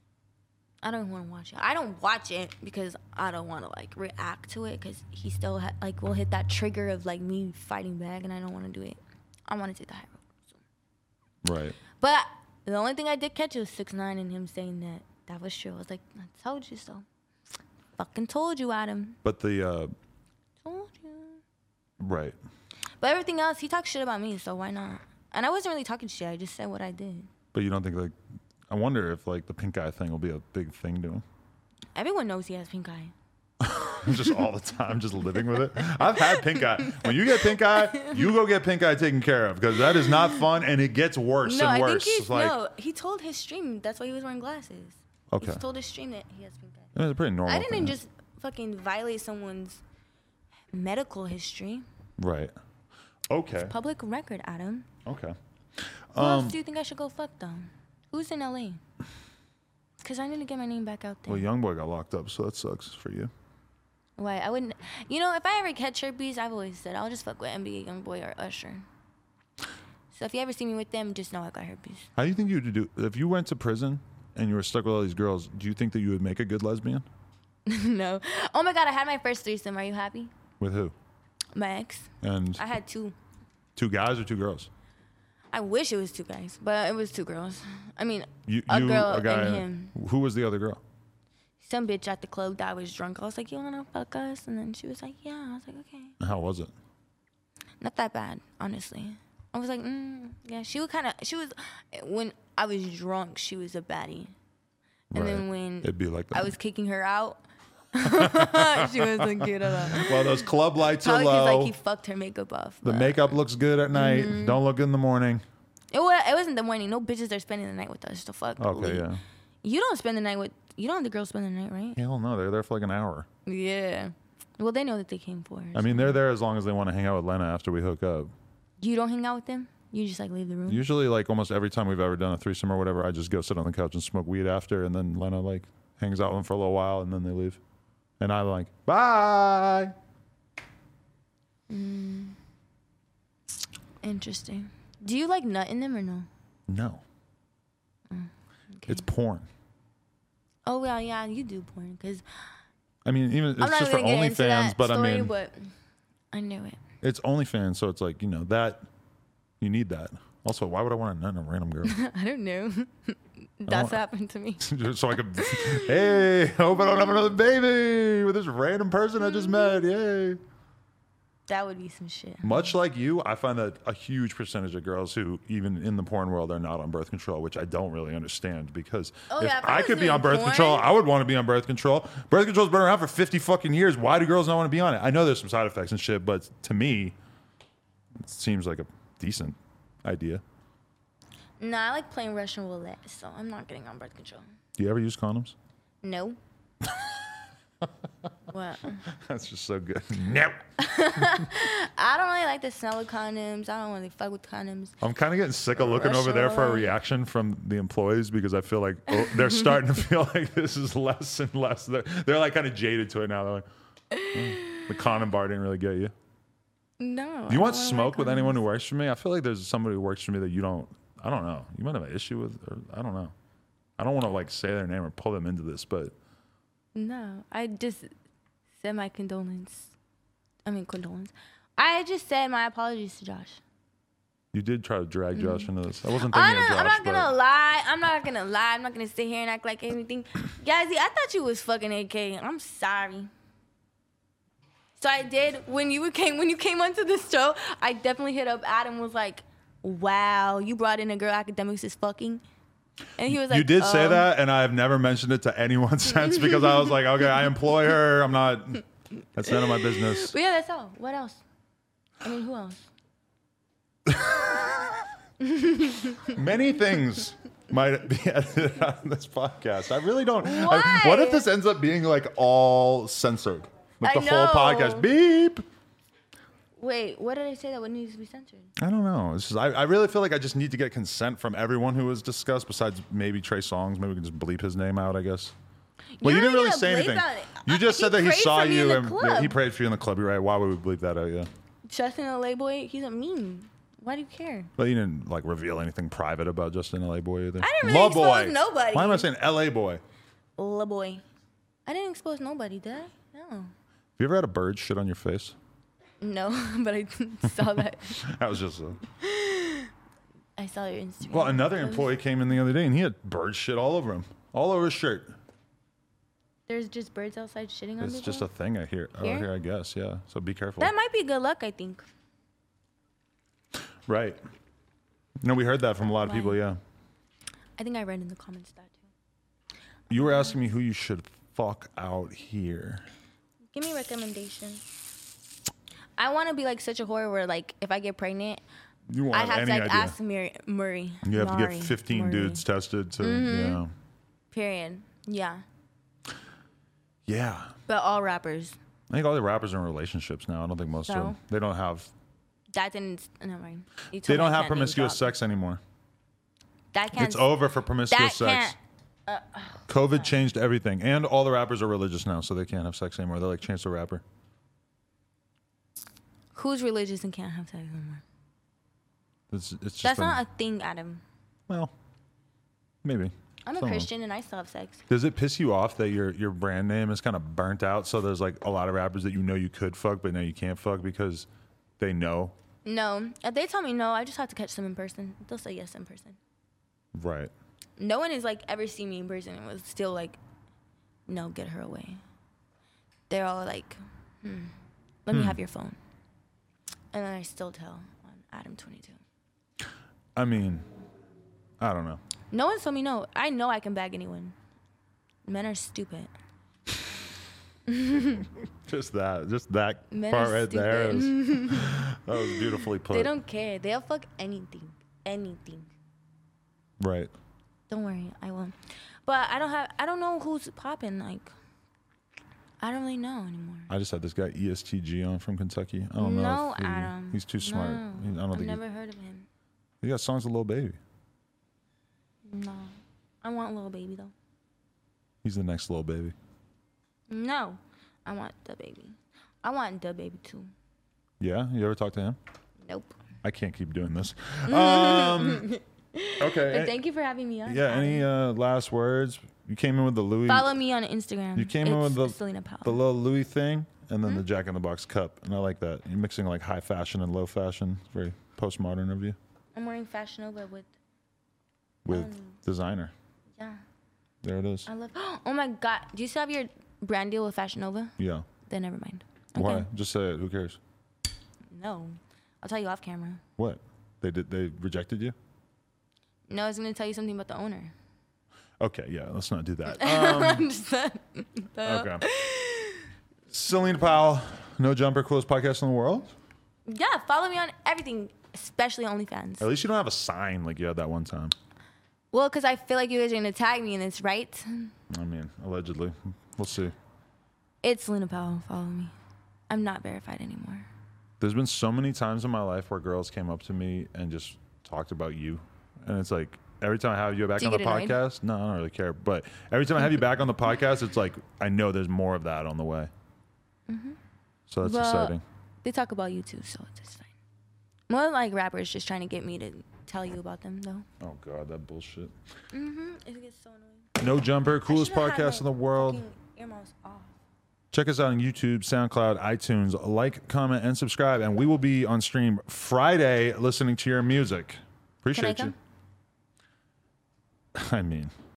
I don't want to watch it. I don't watch it because I don't want to, like, react to it because he still, will hit that trigger of, like, me fighting back, and I don't want to do it. I want to take the high road. So.
Right.
But the only thing I did catch was 6ix9ine and him saying that was true. I was like, I told you so. Fucking told you, Adam.
But the,
Told you.
right.
But everything else, he talks shit about me, so why not? And I wasn't really talking shit. I just said what I did.
But you don't think, like, I wonder if, like, the pink eye thing will be a big thing to him.
Everyone knows he has pink eye.
Just all the time, just living with it. I've had pink eye. When you get pink eye, you go get pink eye taken care of, because that is not fun, and it gets worse
No,
and
I
worse.
think
It's like,
he told his stream that's why he was wearing glasses.
Okay.
He told his stream that he has pink eye.
it's a pretty normal
I didn't
thing.
just fucking violate someone's medical history.
Right. Okay.
Public record, Adam.
Okay.
Who else do you think I should go fuck though? Who's in LA? Because I need to get my name back out there.
Well, YoungBoy got locked up, so that sucks for you.
Why? I wouldn't. You know, if I ever catch herpes, I've always said I'll just fuck with NBA YoungBoy or Usher. So if you ever see me with them, just know I got herpes.
How do you think you would do if you went to prison and you were stuck with all these girls? Do you think that you would make a good lesbian?
No. Oh my God, I had my first threesome. Are you happy?
With who?
My ex.
And
I had 2.
2 guys or 2 girls?
I wish it was 2 guys, but it was 2 girls. I mean,
You,
a girl
a guy,
and him.
Who was the other girl?
Some bitch at the club that was drunk. I was like, you wanna fuck us? And then she was like, yeah. I was like, okay.
How was it?
Not that bad, honestly. I was like, yeah. She was, when I was drunk, she was a baddie. And then when
It'd be like that.
I was kicking her out, she was like, get it up.
Well, those club lights are
Probably 'cause,
low.
like, he fucked her makeup off.
The
but
makeup looks good at night. Don't look good in the morning.
It wasn't the morning. No bitches are spending the night with us. The fuck.
Okay, yeah.
You don't spend the night with. You don't have the girls spend the night, right?
Hell no, they're there for like an hour.
Yeah. Well, they know that they came for.
I mean, they're there as long as they want to hang out with Lena after we hook up.
You don't hang out with them. You just like leave the room.
Usually, like almost every time we've ever done a threesome or whatever, I just go sit on the couch and smoke weed after, and then Lena like hangs out with them for a little while, and then they leave. And I'm like, bye.
Interesting. Do you like nut in them or no?
No.
Okay.
It's porn.
Oh well, yeah, you do porn because
I mean, even
I'm
it's
not
just for
gonna get into
OnlyFans,
that
but
story,
I mean,
but I knew it.
it's OnlyFans, so it's like, you know, that you need that. Also, why would I want to nut in a random girl?
I don't know. That's happened to me.
Just so I could, hey, hope I don't have another baby with this random person I just met. Yay.
That would be some shit.
Much like you, I find that a huge percentage of girls who, even in the porn world, are not on birth control, which I don't really understand because if I could be on birth control, I would want to be on birth control. Birth control's been around for 50 fucking years. Why do girls not want to be on it? I know there's some side effects and shit, but to me, it seems like a decent idea.
No, I like playing Russian roulette, so I'm not getting on birth control.
Do you ever use condoms?
No. What?
That's just so good. No.
I don't really like the smell of condoms. I don't really fuck with condoms.
I'm kind of getting sick of looking over there for a reaction from the employees because I feel like they're starting to feel like this is less and less. They're like kind of jaded to it now. They're like, the condom bar didn't really get you.
No.
Do you want smoke with anyone who works for me? I feel like there's somebody who works for me that you don't. I don't know. You might have an issue with, or I don't know. I don't want to like say their name or pull them into this, but.
No, I just said my condolence. I just said my apologies to Josh.
You did try to drag Josh into this. I wasn't thinking of Josh.
I'm not gonna lie. I'm not gonna sit here and act like anything. Yazzie, I thought you was fucking AK. I'm sorry. So I did when you came onto the show. I definitely hit up Adam. Was like, wow, you brought in a girl academics is fucking. And he was like,
you did say that, and I've never mentioned it to anyone since because I was like, okay, I employ her. I'm not. That's none of my business.
But yeah, that's all. What else? I mean, who else?
Many things might be edited out of this podcast. I really don't.
Why?
What if this ends up being like all censored? Like
I
the whole podcast.
know.
Beep.
Wait, what did I say that would need to be censored?
I don't know. It's just, I really feel like I just need to get consent from everyone who was discussed besides maybe Trey Songz. Maybe we can just bleep his name out, I guess. Well, you didn't really say anything. You just said that he saw you and he prayed for you in the club. You're right. Why would we bleep that out? Yeah.
Justin LA Boy, he's a meme. Why do you care?
But you didn't like reveal anything private about Justin LA Boy either.
I didn't really expose nobody.
Why am I saying LA Boy?
LA Boy. I didn't expose nobody, did I? No.
Have you ever had a bird shit on your face?
No, but I saw that.
That was just
I saw your Instagram.
Well, another employee came in the other day and he had bird shit all over him. All over his shirt.
There's just birds outside shitting on
It's
people?
just a thing I hear. Oh, here, I guess. Yeah. So be careful.
That might be good luck, I think.
Right. No, we heard that from a lot of people, yeah.
I think I read in the comments that too.
You were asking me who you should fuck out here.
Give me recommendations. I want to be like such a whore where like if I get pregnant,
You won't
I
have
have
any
to like
idea.
ask Murray.
You have to
Mari,
get 15
Murray.
dudes tested to, yeah.
Period. Yeah.
Yeah.
But all rappers.
I think all the rappers are in relationships now. I don't think most of
So?
them. They don't have.
That didn't. Never mind. You
They
told me
don't
I
have
can't name
promiscuous
drop.
sex anymore.
That can't.
It's over for promiscuous
that
sex.
can't.
COVID changed everything, and all the rappers are religious now, so they can't have sex anymore. They're like Chance the Rapper.
Who's religious and can't have sex anymore?
It's just
That's not a thing, Adam.
well, maybe.
I'm a
Some of them.
Christian and I still have sex.
Does it piss you off that your brand name is kind of burnt out? So there's like a lot of rappers that you know you could fuck, but now you can't fuck because they know.
No. If they tell me no, I just have to catch them in person. They'll say yes in person.
Right.
No one has like ever seen me in person and was still like, no, get her away. They're all like, let me have your phone. And then I still tell on Adam 22.
I mean, I don't know.
No one told me no. I know I can bag anyone. Men are stupid.
Just that
Men
part
are
right there.
stupid.
That was beautifully put.
They don't care. They'll fuck anything. Anything.
Right.
Don't worry, I won't. But I don't know who's popping. Like, I don't really know anymore.
I just had this guy ESTG on from Kentucky. I don't know.
No,
if
Adam.
He's too smart.
No,
I don't
I've
think
never heard of him.
he got songs with Lil Baby.
No. I want Lil Baby, though.
He's the next Lil Baby.
No. I want the baby. I want the baby, too.
Yeah? You ever talk to him?
Nope.
I can't keep doing this. Okay.
But thank you for having me on.
Yeah, any last words? You came in with the Louis.
Follow me on Instagram.
You came in with the
Selena Powell.
the little Louis thing, and then the Jack in the Box cup, and I like that. You're mixing like high fashion and low fashion. It's very postmodern of you.
I'm wearing Fashion Nova
With designer.
Yeah.
There it is.
I love. Oh my God. Do you still have your brand deal with Fashion Nova?
Yeah.
Then never mind.
Why?
Okay.
Just say it. Who cares?
No. I'll tell you off camera.
What? They rejected you?
No, I was going to tell you something about the owner.
Okay, yeah, let's not do that.
Just that.
Okay. Selena Powell, No Jumper, coolest podcast in the world.
Yeah, follow me on everything, especially OnlyFans.
At least you don't have a sign like you had that one time.
Well, because I feel like you guys are going to tag me in this, right?
I mean, allegedly. We'll see.
It's Selena Powell. Follow me. I'm not verified anymore.
There's been so many times in my life where girls came up to me and just talked about you. And it's like, every time I have you back
Do you
on the
get annoyed?
podcast, no, I don't really care. But every time I have you back on the podcast, it's like, I know there's more of that on the way. So that's exciting.
They talk about you too, so it's fine. More like rappers just trying to get me to tell you about them, though.
Oh, God, that bullshit.
It gets so annoying.
No Jumper, coolest
I should've had
podcast in the
my
world.
fucking earmuffs off.
Check us out on YouTube, SoundCloud, iTunes. Like, comment, and subscribe. And we will be on stream Friday listening to your music. Appreciate
Can I
you. I mean...